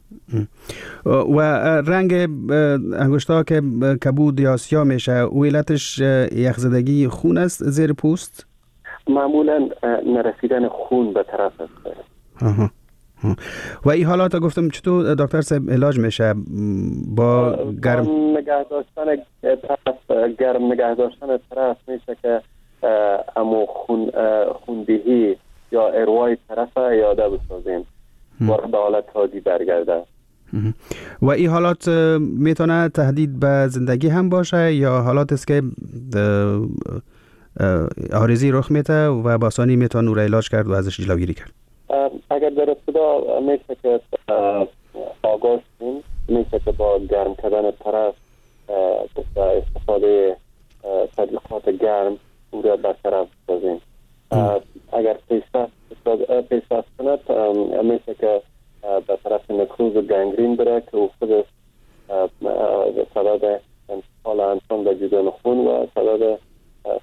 و رنگ انگشت‌ها که کبود یا سیاه میشه او علتش یخزدگی خون است زیر پوست؟ معمولا نرسیدن خون به طرف است. و این حالات گفتم چطور دکتر صاحب علاج میشه؟ با گرم نگه داشتن طرف، گرم نگه داشتن طرف میشه که امو خوندهی یا اروای طرف یاده بسازیم و به حالت عادی برگرده. و این حالات میتونه تهدید به زندگی هم باشه یا حالات است که عارضی رخ میده و با آسانی میتونه او را علاج کرد و ازش جلوگیری کرد؟ اگر در ابتدا میشه که آگاه شیم، میشه که با گرم کردن طرف و استفاده تطبیقات گرم او را برطرف بسازیم. اگر پیشرفت کند میشه که به طرف نکروز و گنگرین بره که او خودش سبب انتقال انسان به جریان خون و سبب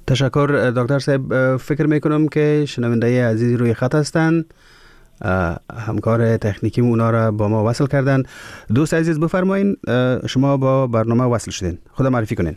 تشکر دکتر صاحب. فکر میکنم که شنونده عزیزی روی خط هستند. همکار تکنیکی اونا را با ما وصل کردن. دوست عزیز بفرمایین، شما با برنامه وصل شدین، خود معرفی کنین.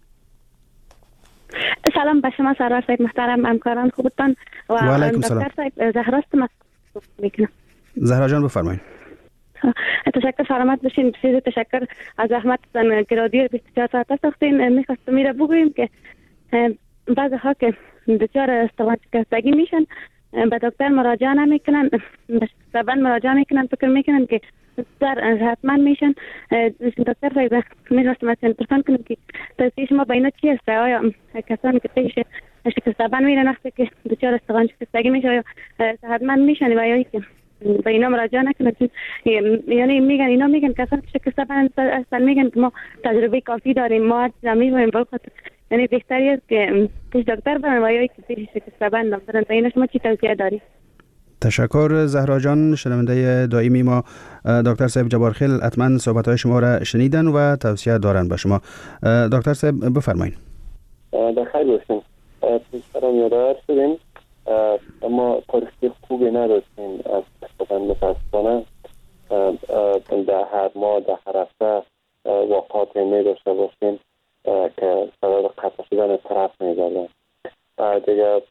سلام به شما سرور صاحب محترم، همکاران خوبتان و علیکم سلام. دکتر صاحب زهراست میکنم. زهرا جان بفرمایین. تشکر، سلامت باشین. بسیار تشکر از زحمتتان که رادیو 24 ساعت ساختین. میخواستم میره بگویم که بعضی ها که دچار استخوان شکستگی میشن به دکتر مراجعه نمیکنن، به زبان مراجعه میکنن، فکر میکنن که در حتما میشن. دکتر صاحب میخواستم از انترفان کنم که توصیه شما به اینا چی است؟ آیا کسانی که پیش شکست زبان میرن وقتی که دچار استخوان شکستگی میشه آیا حتما میشن و یا که به اینا مراجعه نکنن؟ یعنی میگن اینا میگن کسانی که شکست زبان هستن میگن که ما تجربه کافی داریم، ما میگیم یعنی بهتری است که پیش دکتر برن و یا که پیش شکست زبان برن. به اینا شما چی توصیه دارید؟ تشکر زهرا جان، شنونده دائمی ما. دکتر صاحب جبارخیل حتما صحبت‌های شما را شنیدن و توصیه دارن به شما. دکتر صاحب بفرمایید. بخیر باشین. پیشترم یادآور شدیم اما تاریخی خوبی نداشتیم از استفاده متاسفانه. در هر ماه در هر هفته واقعات می داشته باشیم که سبب قطع شدن طرف می گردن. دیگه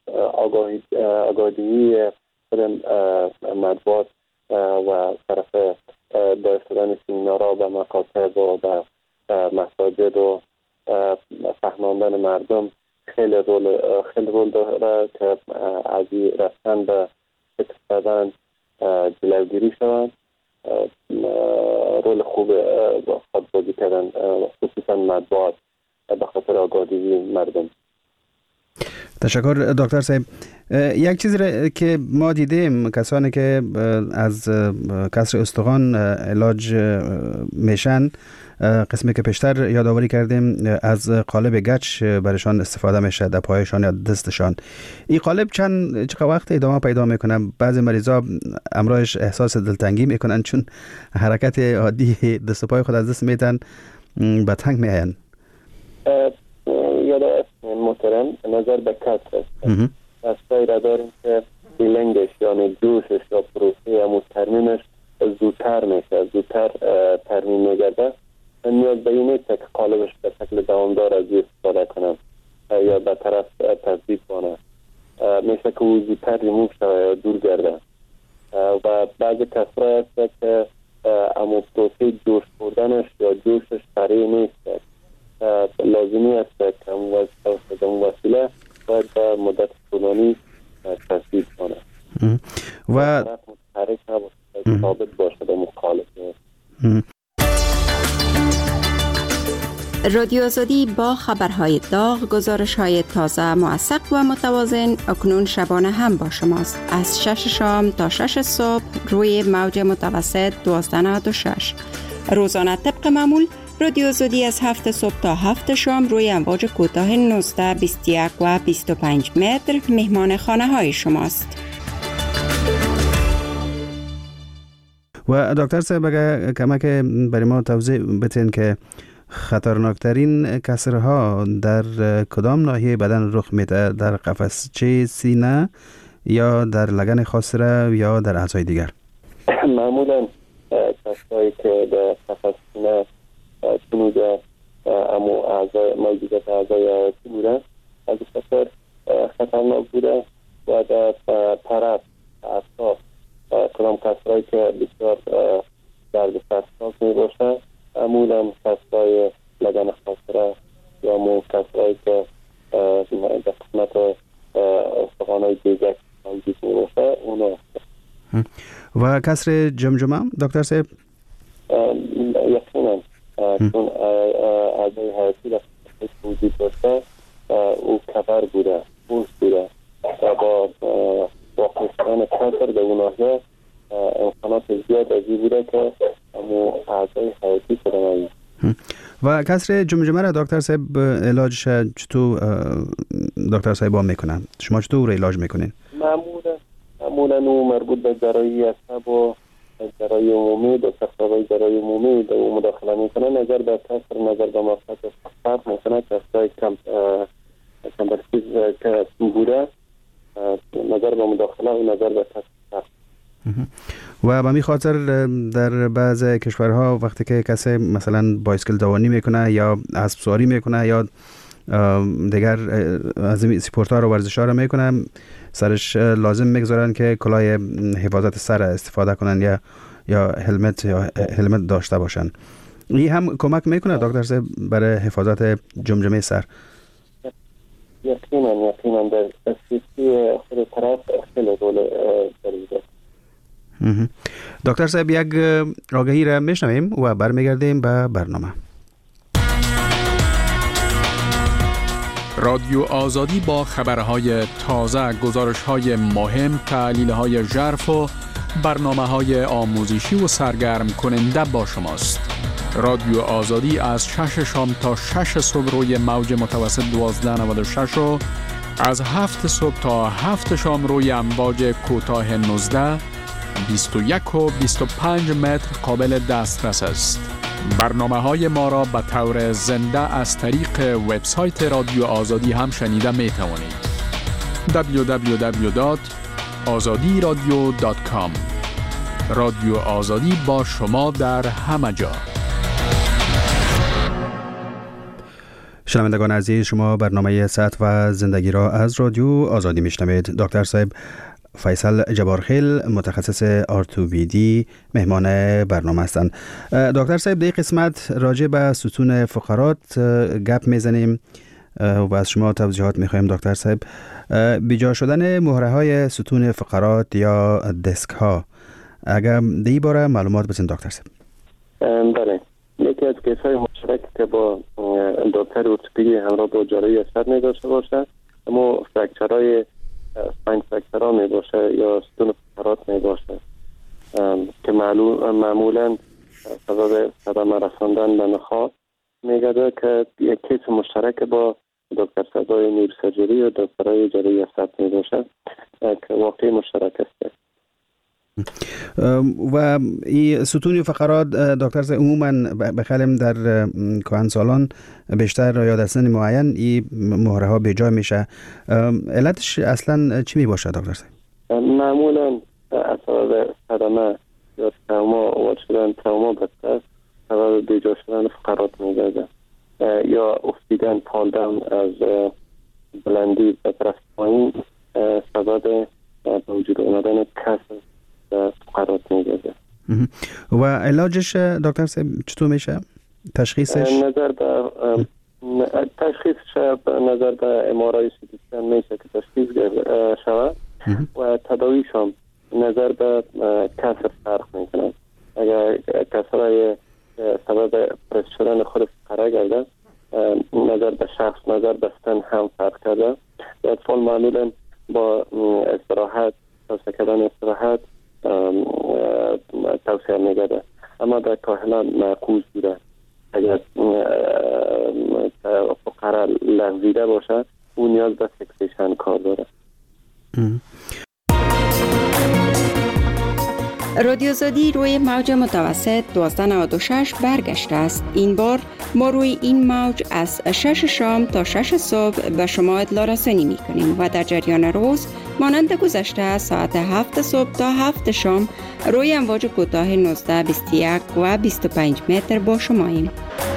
آگاهی مطبوعات و طرف داشتن سیمینارها به مکاتب و به مساجد و فهماندن مردم خیلی رول داره که از رفتن به شکست زدن جلوگیری شوند. رول خوب خود بازی کردن خصوصا مطبوعات به خاطر آگاهی مردم. تشکر دکتر صاحب. یک چیزی که ما دیدیم کسانی که از کسر استخوان علاج میشن، قسمی که پیشتر یادآوری کردیم از قالب گچ برشان استفاده میشه در پایشان یا دستشان. این قالب چقدر وقت ادامه پیدا میکنه؟ بعضی مریضا امروزش احساس دلتنگی میکنن چون حرکت عادی دست و پای خود از دست میتن به تنگ میاین. یادآور محترم نظر به کسر است. کسرهایی را داریم که بیلنگش یعنی جوشش یا پروسه همون ترمیمش زودتر میشه، زودتر ترمیم میگرده. نیاز به این نیست که قالبش به شکل دوامدار از استفاده کنم یا به طرف تثبیت کنه. میشه که او زودتر ریموو شده یا دور گرده. و بعضی کسرهای هست که همون پروسه جوش بردنش یا جوشش سریع نیست. لازمی است که اون وسیله باید به مدت طولانی تثبیت کنه و متحرک نباشه، ثابت باشه به مخالف. رادیو آزادی با خبرهای داغ، گزارش‌های تازه، موثق و متوازن اکنون شبانه هم با شماست. از 6 شام تا 6 صبح روی موج متوسط 1296. روزانه طبق معمول رادیو آزادی از 7 صبح تا 7 شام روی امواج کوتاه 19، 21 و 25 متر مهمان خانه های شماست. و دکتر صاحب اگر کمک برای ما توضیح بتین که خطرناکترین کسرها در کدام ناحیه بدن رخ میده؟ در قفسچه سینه یا در لگن خاصره یا در اعضای دیگر؟ معمولا کسایی که در قفس سینه تنوده امو موجودات اعضای حیاتی بوده از خطر خطرناک بوده و در طرف اعصاب کدام کسرهایی که بسیار درد ترسناک می باشه معمولا کسرهای لگن خاصره یا مو کسرهایی که در قسمت استخوان‌های بیجک موجود می باشه اونا. و کسر جمجمه دکتر صاحب؟ یقینا چون اعضای حیاتی در وجود داشته او کبر بوده، بوز بوده و با واقع شدن کسر به اون ناحیه امکانات زیاد ازی بوده که همون اعضای حیاتی شدن. و کسر جمجمه را دکتر صاحب علاجش چطور دکتر صاحب با میکنن؟ شما چطور علاج میکنین؟ معمولا او مربوط به جراحی عصب و جراحی عمومی دو تخصصهای جراحی عمومی در مداخله میکنه. نظر به کسر، نظر به مقصد فرق میکنه. کسرهای کم کمبرسیز که بوده نظر به مداخله و نظر به تصدیق. و به می خاطر در بعض کشورها وقتی که کسی مثلا بایسکل دوانی میکنه یا اسب سواری میکنه یا دیگر از این سپورت ها رو ورزش ها رو میکنه، سرش لازم میگذارن که کلاه حفاظت سر استفاده کنن یا هلمت داشته باشن. این هم کمک میکنه دکتر صاحب برای حفاظت جمجمه سر؟ یقینا در سیستی خود طرف خیلی رول داره. دکتر صاحب یک آگهی را میشنویم و برمیگردیم به برنامه. رادیو آزادی با خبرهای تازه، گزارش‌های مهم، تحلیل‌های ژرف و برنامه‌های آموزشی و سرگرم کننده با شماست. رادیو آزادی از 6 شام تا 6 صبح روی موج متوسط 1296 و از 7 صبح تا 7 شام روی امواج کوتاه 19 21 و 25 متر قابل دسترس است. برنامه‌های ما را به طور زنده از طریق وبسایت رادیو آزادی هم شنیده می توانید. www.azadiradio.com. رادیو آزادی با شما در همه جا. شنوندگان عزیز، شما برنامه صحت و زندگی را از رادیو آزادی میشنوید. دکتر صاحب فیصل جبارخیل متخصص آرتوپدی مهمان برنامه هستند. دکتر صاحب در قسمت راجع به ستون فقرات گپ میزنیم و از شما توضیحات میخوایم. دکتر صاحب، بیجا شدن مهره های ستون فقرات یا دسک ها، اگر در این باره معلومات بتین دکتر صاحب؟ بله، یکی از کیس های مشترک که با دکتر ارتوپدی همراه با جراحی سر می داشته باشه، اما فرکچرهای سپاین فرکچرها می باشه یا ستون فقرات می باشه که معمولا سبب صدمه رساندن به نخاع میگرده که یک کیس مشترک با دکتر سرای نیروسرجری و دکترای جراحی سر می باشه که واقعی مشترک است. و این ستون فقرات دکتر صاحب عموما بخلیم در کهنسالان بیشتر یا در سن معین این مهره ها به جا میشه. علتش اصلا چی می باشه دکتر صاحب؟ معمولا اثر صدمه یا تروما بدتر سبب به جا شدن فقرات میگرده یا افتیدن پالدم از بلندی به طرف پایین سبب به وجود آمدن کسر فقرات میگرده. و علاجش دکتر صاحب چطور میشه؟ تشخیصش؟ تشخیصش نظر به ام‌آرآی سی تی اسکن میشه که تشخیص شود و تداویش هم نظر به کسر فرق میکنه. اگر کسرهای سبب پرس شدن خود فقره گرده، نظر به شخص نظر به سن هم فرق کرده. اطفال معمولا با استراحت توصیه کردن استراحت توصیه میگرده، اما در کاهلان معکوس بوده. اگر فقره لغزیده باشه او نیاز به فکسیشن کار داره. رادیو آزادی روی موج متوسط 1296 برگشته است. این بار ما روی این موج از 6 شام تا 6 صبح به شما اطلاع رسانی می کنیم و در جریان روز مانند گذشته ساعت 7 صبح تا 7 شام روی امواج کوتاه 19 21 و 25 متر با شماییم.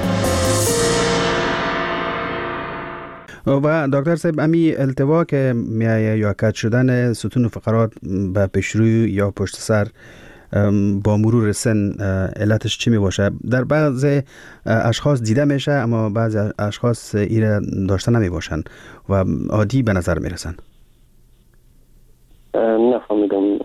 و دکتر صاحب امی التوا که میایه یا کج شدن ستون فقرات به پیشروی یا پشت سر با مرور سن علتش چی می باشه؟ در بعض اشخاص دیده میشه اما بعض اشخاص ایره داشته نمی باشن و عادی به نظر می رسن. نفهمیدم.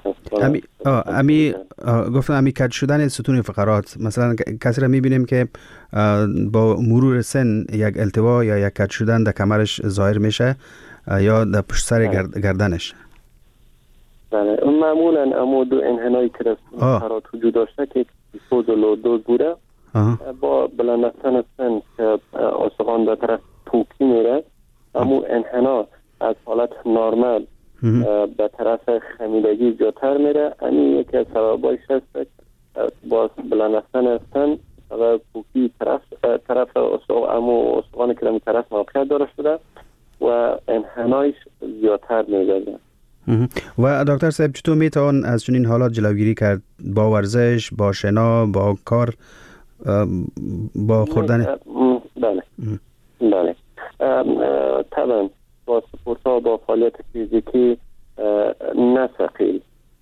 گفتم امی کج شدن ستون فقرات، مثلا کسی را میبینیم که با مرور سن یک التوا یا یک کج شدن در کمرش ظاهر میشه یا در پشت سر گردنش. بله، معمولا اما دو انحنایی که در فقرات وجود داشته که دیفوز و لوردوز بوده با بلند رفتن سن که استخوان به طرف پوکی میره، اما انحنا از حالت نرمال به طرف خمیدگی جاتر میره. این یکی از سببایش هست با بلند رفتن سن و پوکی طرف استخوان که در طرف موقعیت داره شده و انحنایش زیادتر می‌گردد. و دکتر صاحب چطور میتوان از چنین حالات جلوگیری کرد؟ با ورزش، با شنا، با کار، با خوردن؟ بله طبعا با سپورت ها، با فعالیت فیزیکی نه ثقیل،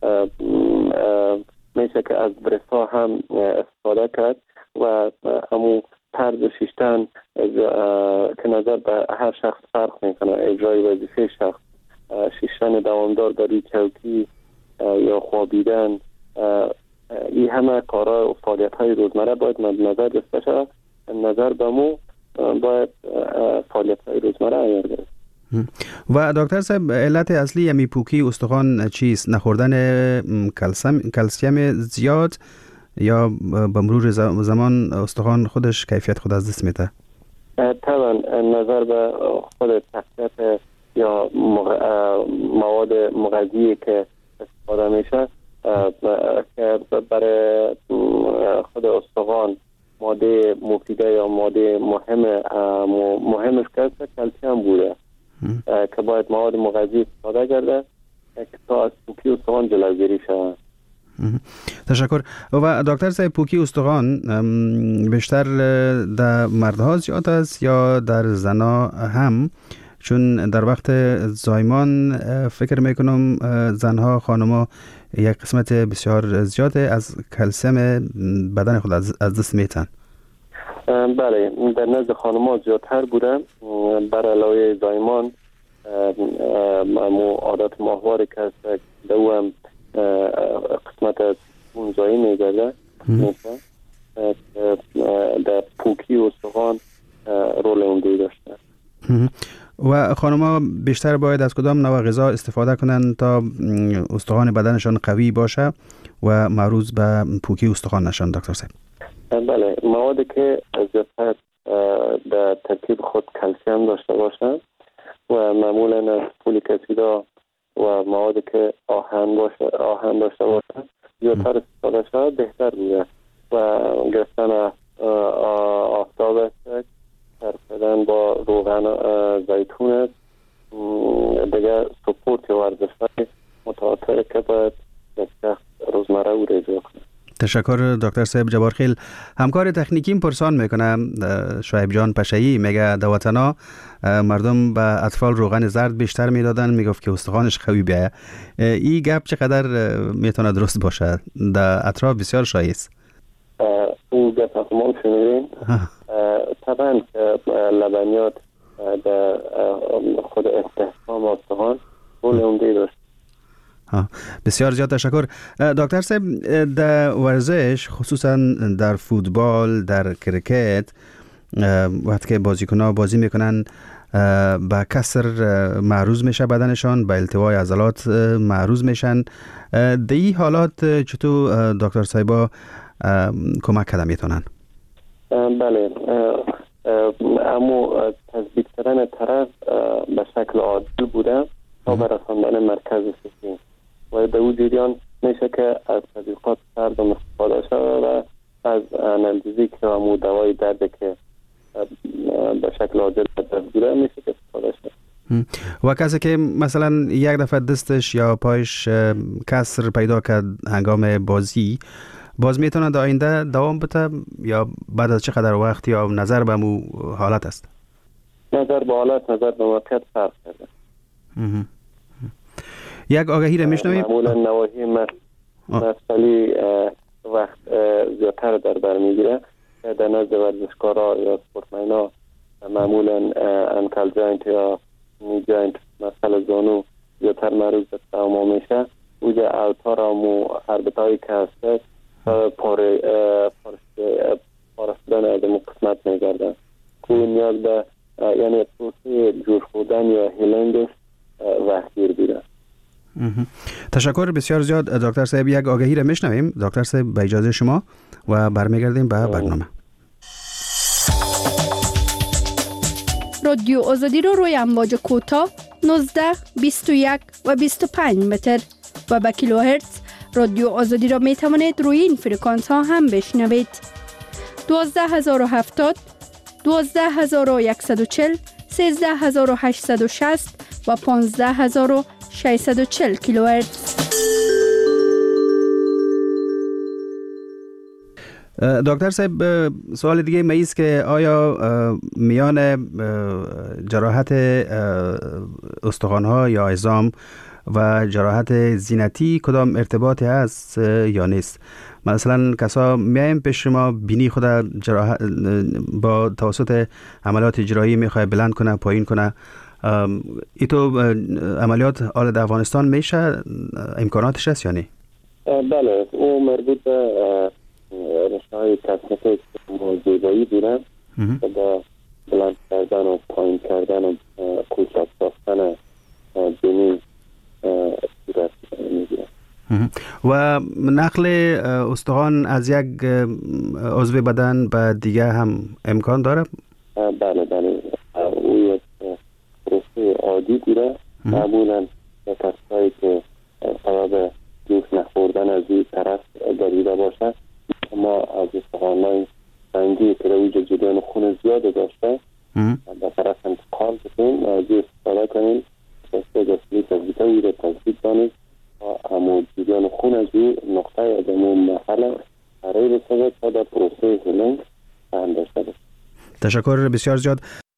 میشه که از برسا هم استفاده کرد و همون طرز شیشتن که نظر به هر شخص فرق میکنه، اجرای وظیفه شخص، شیشتن دوامدار بر چوکی یا خوابیدن، این همه کارها و فعالیت های روزمره باید مد نظر گرفته شود. نظر به مو باید فعالیت های روزمره عیار گرفت. و دکتر صاحب علت اصلی یمی پوکی استخوان چیست؟ نخوردن کلسیم زیاد یا به مرور زمان استخوان خودش کیفیت خود از دست میده؟ طبعا نظر به خود تقویت یا مواد مغذی که استفاده میشه که برای خود استخوان ماده مفیده یا ماده مهمش که کلسیم بوده که باید مواد مغذی استفاده کرده که تا از پوکی استخوان جلوگیری شود. تشکر. و دکتر صاحب پوکی استخوان بیشتر در مردها زیاد است یا در زنها هم؟ چون در وقت زایمان فکر میکنم زنها خانمها یک قسمت بسیار زیاد از کلسیم بدن خود از دست میتن. بله در نزد خانمها زیادتر بوده. بر علاوه زایمان عادت ماهواره که است دو هم قسمت از اون زایی میگرده در پوکی استخوان رول اونده داشته. و خانم‌ها بیشتر باید از کدام نوع غذا استفاده کنند تا استخوان بدنشان قوی باشه و معروض به پوکی استخوان نشن دکتر صاحب؟ بله موادی که زیادتر در ترکیب خود کلسیم داشته باشه و معمولا از فولیک اسیدا و موادی که آهن داشته باشه زیادتر استفاده شود بهتر بوده و گرفتن آفتاب است، سرفدن با روغن زیتون است، دیگه سپورت یا ورزش های متواتر که باید یک شخص روزمره او اجرا کنه. تشکر دکتر صاحب جبارخیل. همکار تکنیکیم پرسان میکنه شعیب جان پشایی میگه در وطنا مردم به اطفال روغن زرد بیشتر میدادن، میگفت که استخوانش قوی بیایه. این گپ چقدر میتونه درست باشه؟ در اطراف بسیار شایع است. این گپ احتمال شنیدین؟ طبعا که لبنیات در خود استحکام استخوان رول عمده داشت. بسیار زیاد تشکر دکتر صاحب. در ورزش خصوصا در فوتبال، در کرکت، وقتی که بازیکن‌ها بازی میکنن به کسر معروض میشه بدنشان، به التوای عضلات معروض میشن. در این حالات چطور دکتر صاحبا کمک کردن میتونن؟ بله اما تثبیت کردن طرف به شکل عادل بوده تا برساندن مرکز سیستم و در اون جریان میشه که از تطبیقات سرد استفاده شود و از آنالژیک یا همون دوای درد که به شکل عادل بوده میشه که استفاده شود. و کسی که مثلا یک دفعه دستش یا پایش کسر پیدا کرد هنگام بازی، باز میتونه در آینده دوام بده یا بعد از چقدر وقت یا نظر به مو حالت است؟ نظر به حالت، نظر به موقعیت فرق کرده. یک آگهی را میشنویم؟ معمولا نواحی مفصلی وقت زیادتر در بر میگیره که در نزد ورزشکارا یا سپورتمن‌ها معمولا انکل جاینت یا نی جاینت مفصل زانو زیادتر معروض به تمام میشه. اوجه اوتار و اربطایی که هسته پارستدن از قسمت میگردن که نیاز به یعنی پروسه جور خودن یا هیلندش وحگیر بیده. تشکر بسیار زیاد دکتر صاحب. یک آگهی را میشنویم دکتر صاحب با اجازه شما و برمیگردیم به برنامه. رادیو آزادی رو روی امواج کوتاه 19 21 و 25 متر و با کیلوهرتز رادیو آزادی را می توانید روی این فرکانس ها هم بشنوید. 12070 12140 13860 و 15640 کیلوهرتز. دکتر صاحب، سوال دیگه می است که آیا میان جراحت استخوان‌ها یا عظام و جراحت زینتی کدام ارتباطی هست یا نیست؟ مثلا کسا میایم پیش شما بینی خود با توسط عملیات جراحی میخواه بلند کنه پایین کنه، ایتو عملیات آل در افغانستان میشه، امکاناتش هست یا نه؟ بله، او مربوط به رشته‌های تکنیکی زیبایی بودن با بلند کردن و پایین کردن و کوچک ساختن بینی صورت میگیرن. و نقل استخوان از یک عضو بدن به دیگه هم امکان داره؟ بله بله، او یک پروسه عادی بوده. معمولا کسایی که سبب جوش نخوردن از این طرف دریده باشه، ما از استخوان‌های سنگی که روی جریان خون زیاد داشته به طرف انتقال کنیم، از این استفاده کنیم، دسته دستی تثبیت رو تثبیت کنیم و همون جریان خون از این نقطه از همون محل برای بسازد تا در پروسه هلنگ فهم داشته باشه. تشکر بسیار زیاد.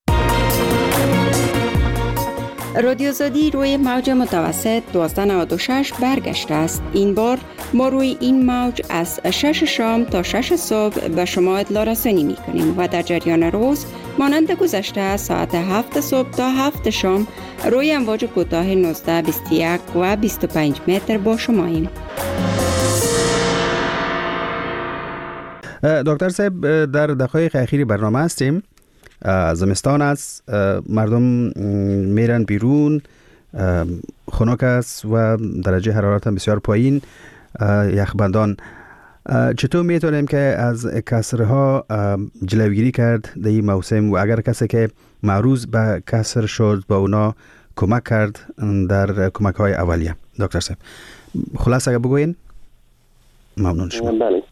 رادیو آزادی روی موج متوسط 1296 برگشته است. این بار ما روی این موج از 6 شام تا 6 صبح به شما اطلاع رسانی می کنیم و در جریان روز مانند گذشته ساعت 7 صبح تا 7 شام روی امواج کوتاه 19، 21 و 25 متر با شماییم. دکتر صاحب، در دقایق اخیری برنامه هستیم. زمستان است، مردم میرن بیرون، خنک است و درجه حرارت هم بسیار پایین، یخبندان. چطور میتونیم که از کسرها جلوگیری کرد در این موسم و اگر کسی که معروض به کسر شد با اونا کمک کرد در کمک های اولیه؟ دکتر صاحب خلاصه اگر بگوین ممنون شما. بله،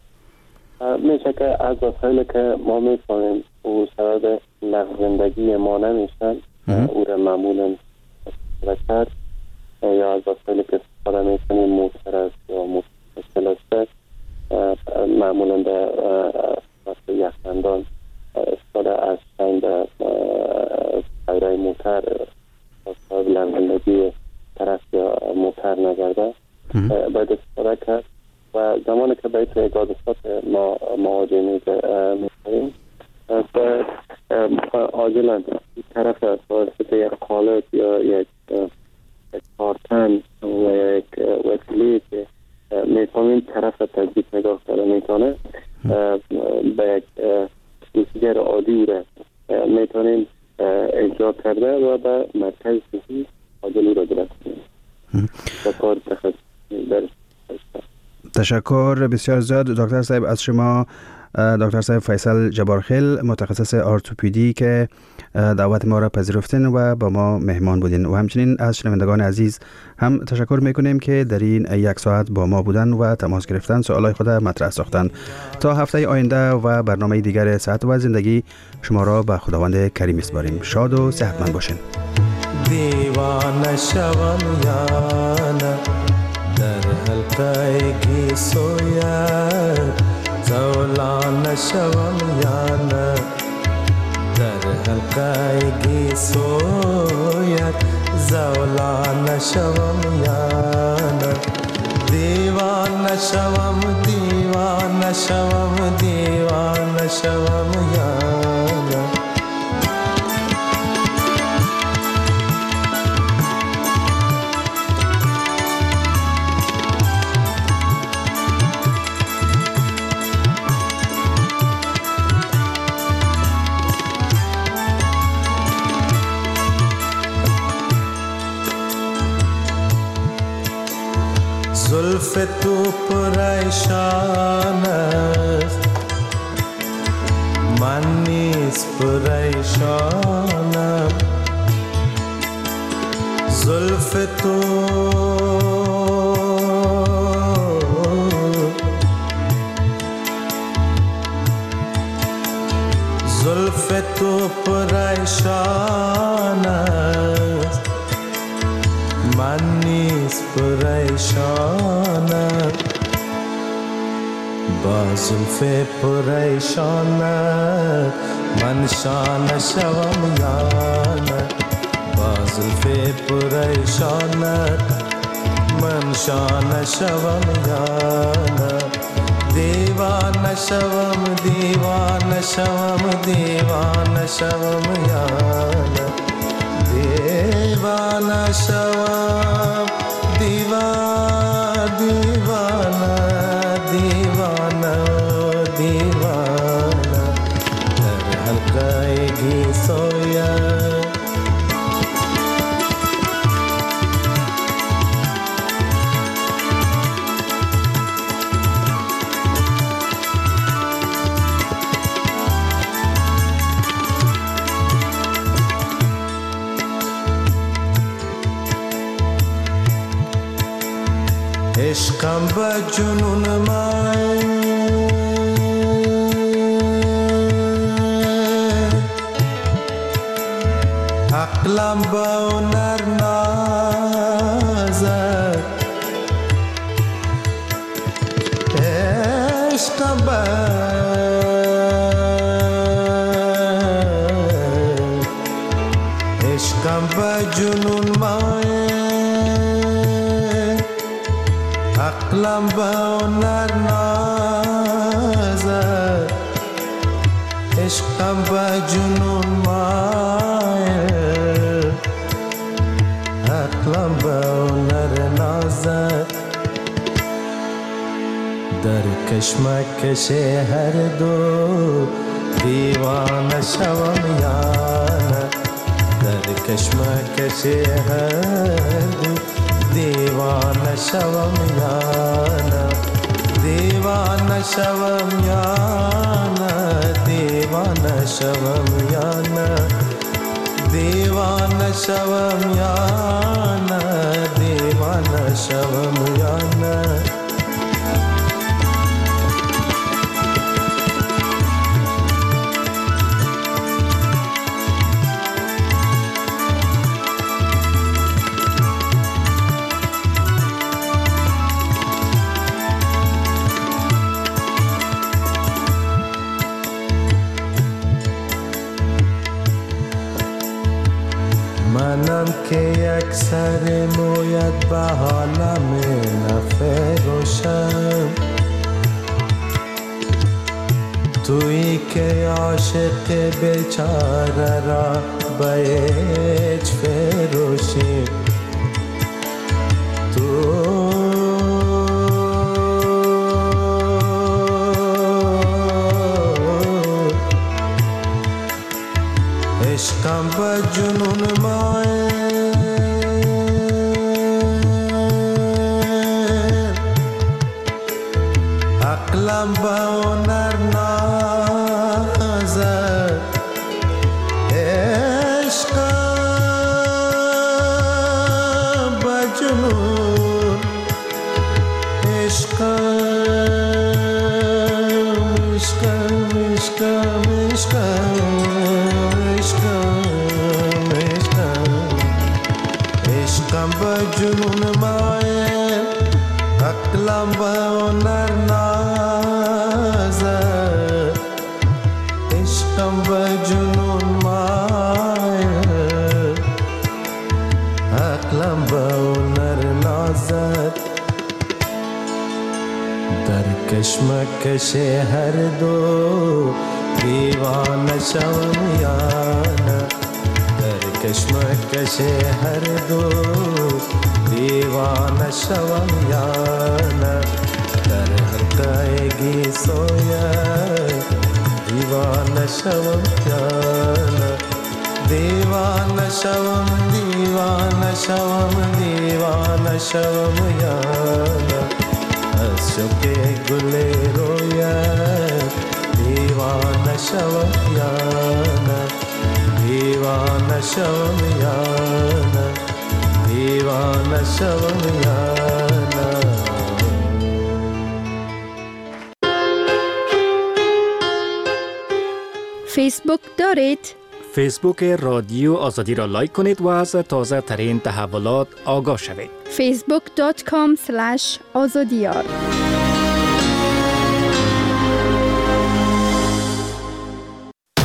میشه که از وسایلی که ما میفهمیم او سبب لغزندگی ما نمیشن، او را معمولا استفاده کرد، یا از وسایلی که استفاده میکنیم موتر است یا مشکل است، معمولا در وسایل یخبندان استفاده از سنگ در غیره موتر سبب لغزندگی طرف یا موتر نگرده باید استفاده کرد. و زمانی که باید اقادستات ما مواجه میکنیم باید عاجلا طرف واسطه یک قالب یا یک کارتن و یک وسیله که میفهمیم طرف تثبیت نگاه کرده میتونه به یک سوسیگر عادی رو میتونیم اجرا کرده و به مرکز صحی عاجلی رو برسونیم و کار تخصصی درش. تشکر بسیار زیاد دکتر صاحب از شما، دکتر صاحب فیصل جبارخیل، متخصص ارتوپدی که دعوت ما را پذیرفتین و با ما مهمان بودین، و همچنین از شنوندگان عزیز هم تشکر میکنیم که در این یک ساعت با ما بودن و تماس گرفتن، سوالای خود مطرح ساختن. تا هفته آینده و برنامه دیگر صحت و زندگی شما را به خداوند کریم میسپاریم. شاد و صحتمند باشین. دیوانه شوم یانه در حلقه گی سوید، زولان شوم یانه در حلقه گی سوید، زولان شوم یانه دیوانه شوم دیوانه شوم دیوانه شوم یانه. زلف تو پریشان است من نیز پریشانم، زلف تو زلف تو پریشان است من نیز پریشانم با زلف پریشانت من شانه شوم یا نه با زلف پریشانت من شانه شوم یا نه دیوانه شوم دیوانه شوم دیوانه شوم یا نه دیوانه شوم دیوانه دیوانه دیوانه در حلقه گیسویم عشقم به جنون من عقلم به هنر نازد عشقم به جنون من عقلم به هنر نازد عشقم به جنون مایل عقلم به هنر نازد در کشمکش هر دو دیوانه شوم یا نه در کشمکش هر دو دیوانه شوم یا نه دیوانه شوم یا نه دیوانه شوم یا نه دیوانه شوم یا نه دیوانه شوم یا نه منم که یک سر مویت به حالم نفروشم تویی که عاشق بیچاره را به هیچ فروشی تو عشقم به جنون عقلم به هنر نازد عشقم به جنون عشقم عشقم عشقم عشقم به جنون مایل عقلم به هنر نازد عشقم به جنون مایل عقلم به هنر نازد در کشمکش هر دو دیوانه شوم یا نه در کشمکش هر دو دیوانه شوم یا نه در حلقه گیسویم دیوانه شوم یا نه دیوانه شوم دیوانه شوم دیوانه شوم یا نه از شوق گل رویت دیوانه شوم یا نه دیوانه شوم یا نه دیوانه شوم یا نه فیسبوک دارید؟ فیسبوک رادیو آزادی را لایک کنید و از تازه ترین تحولات آگاه شوید. facebook.com/azadiyar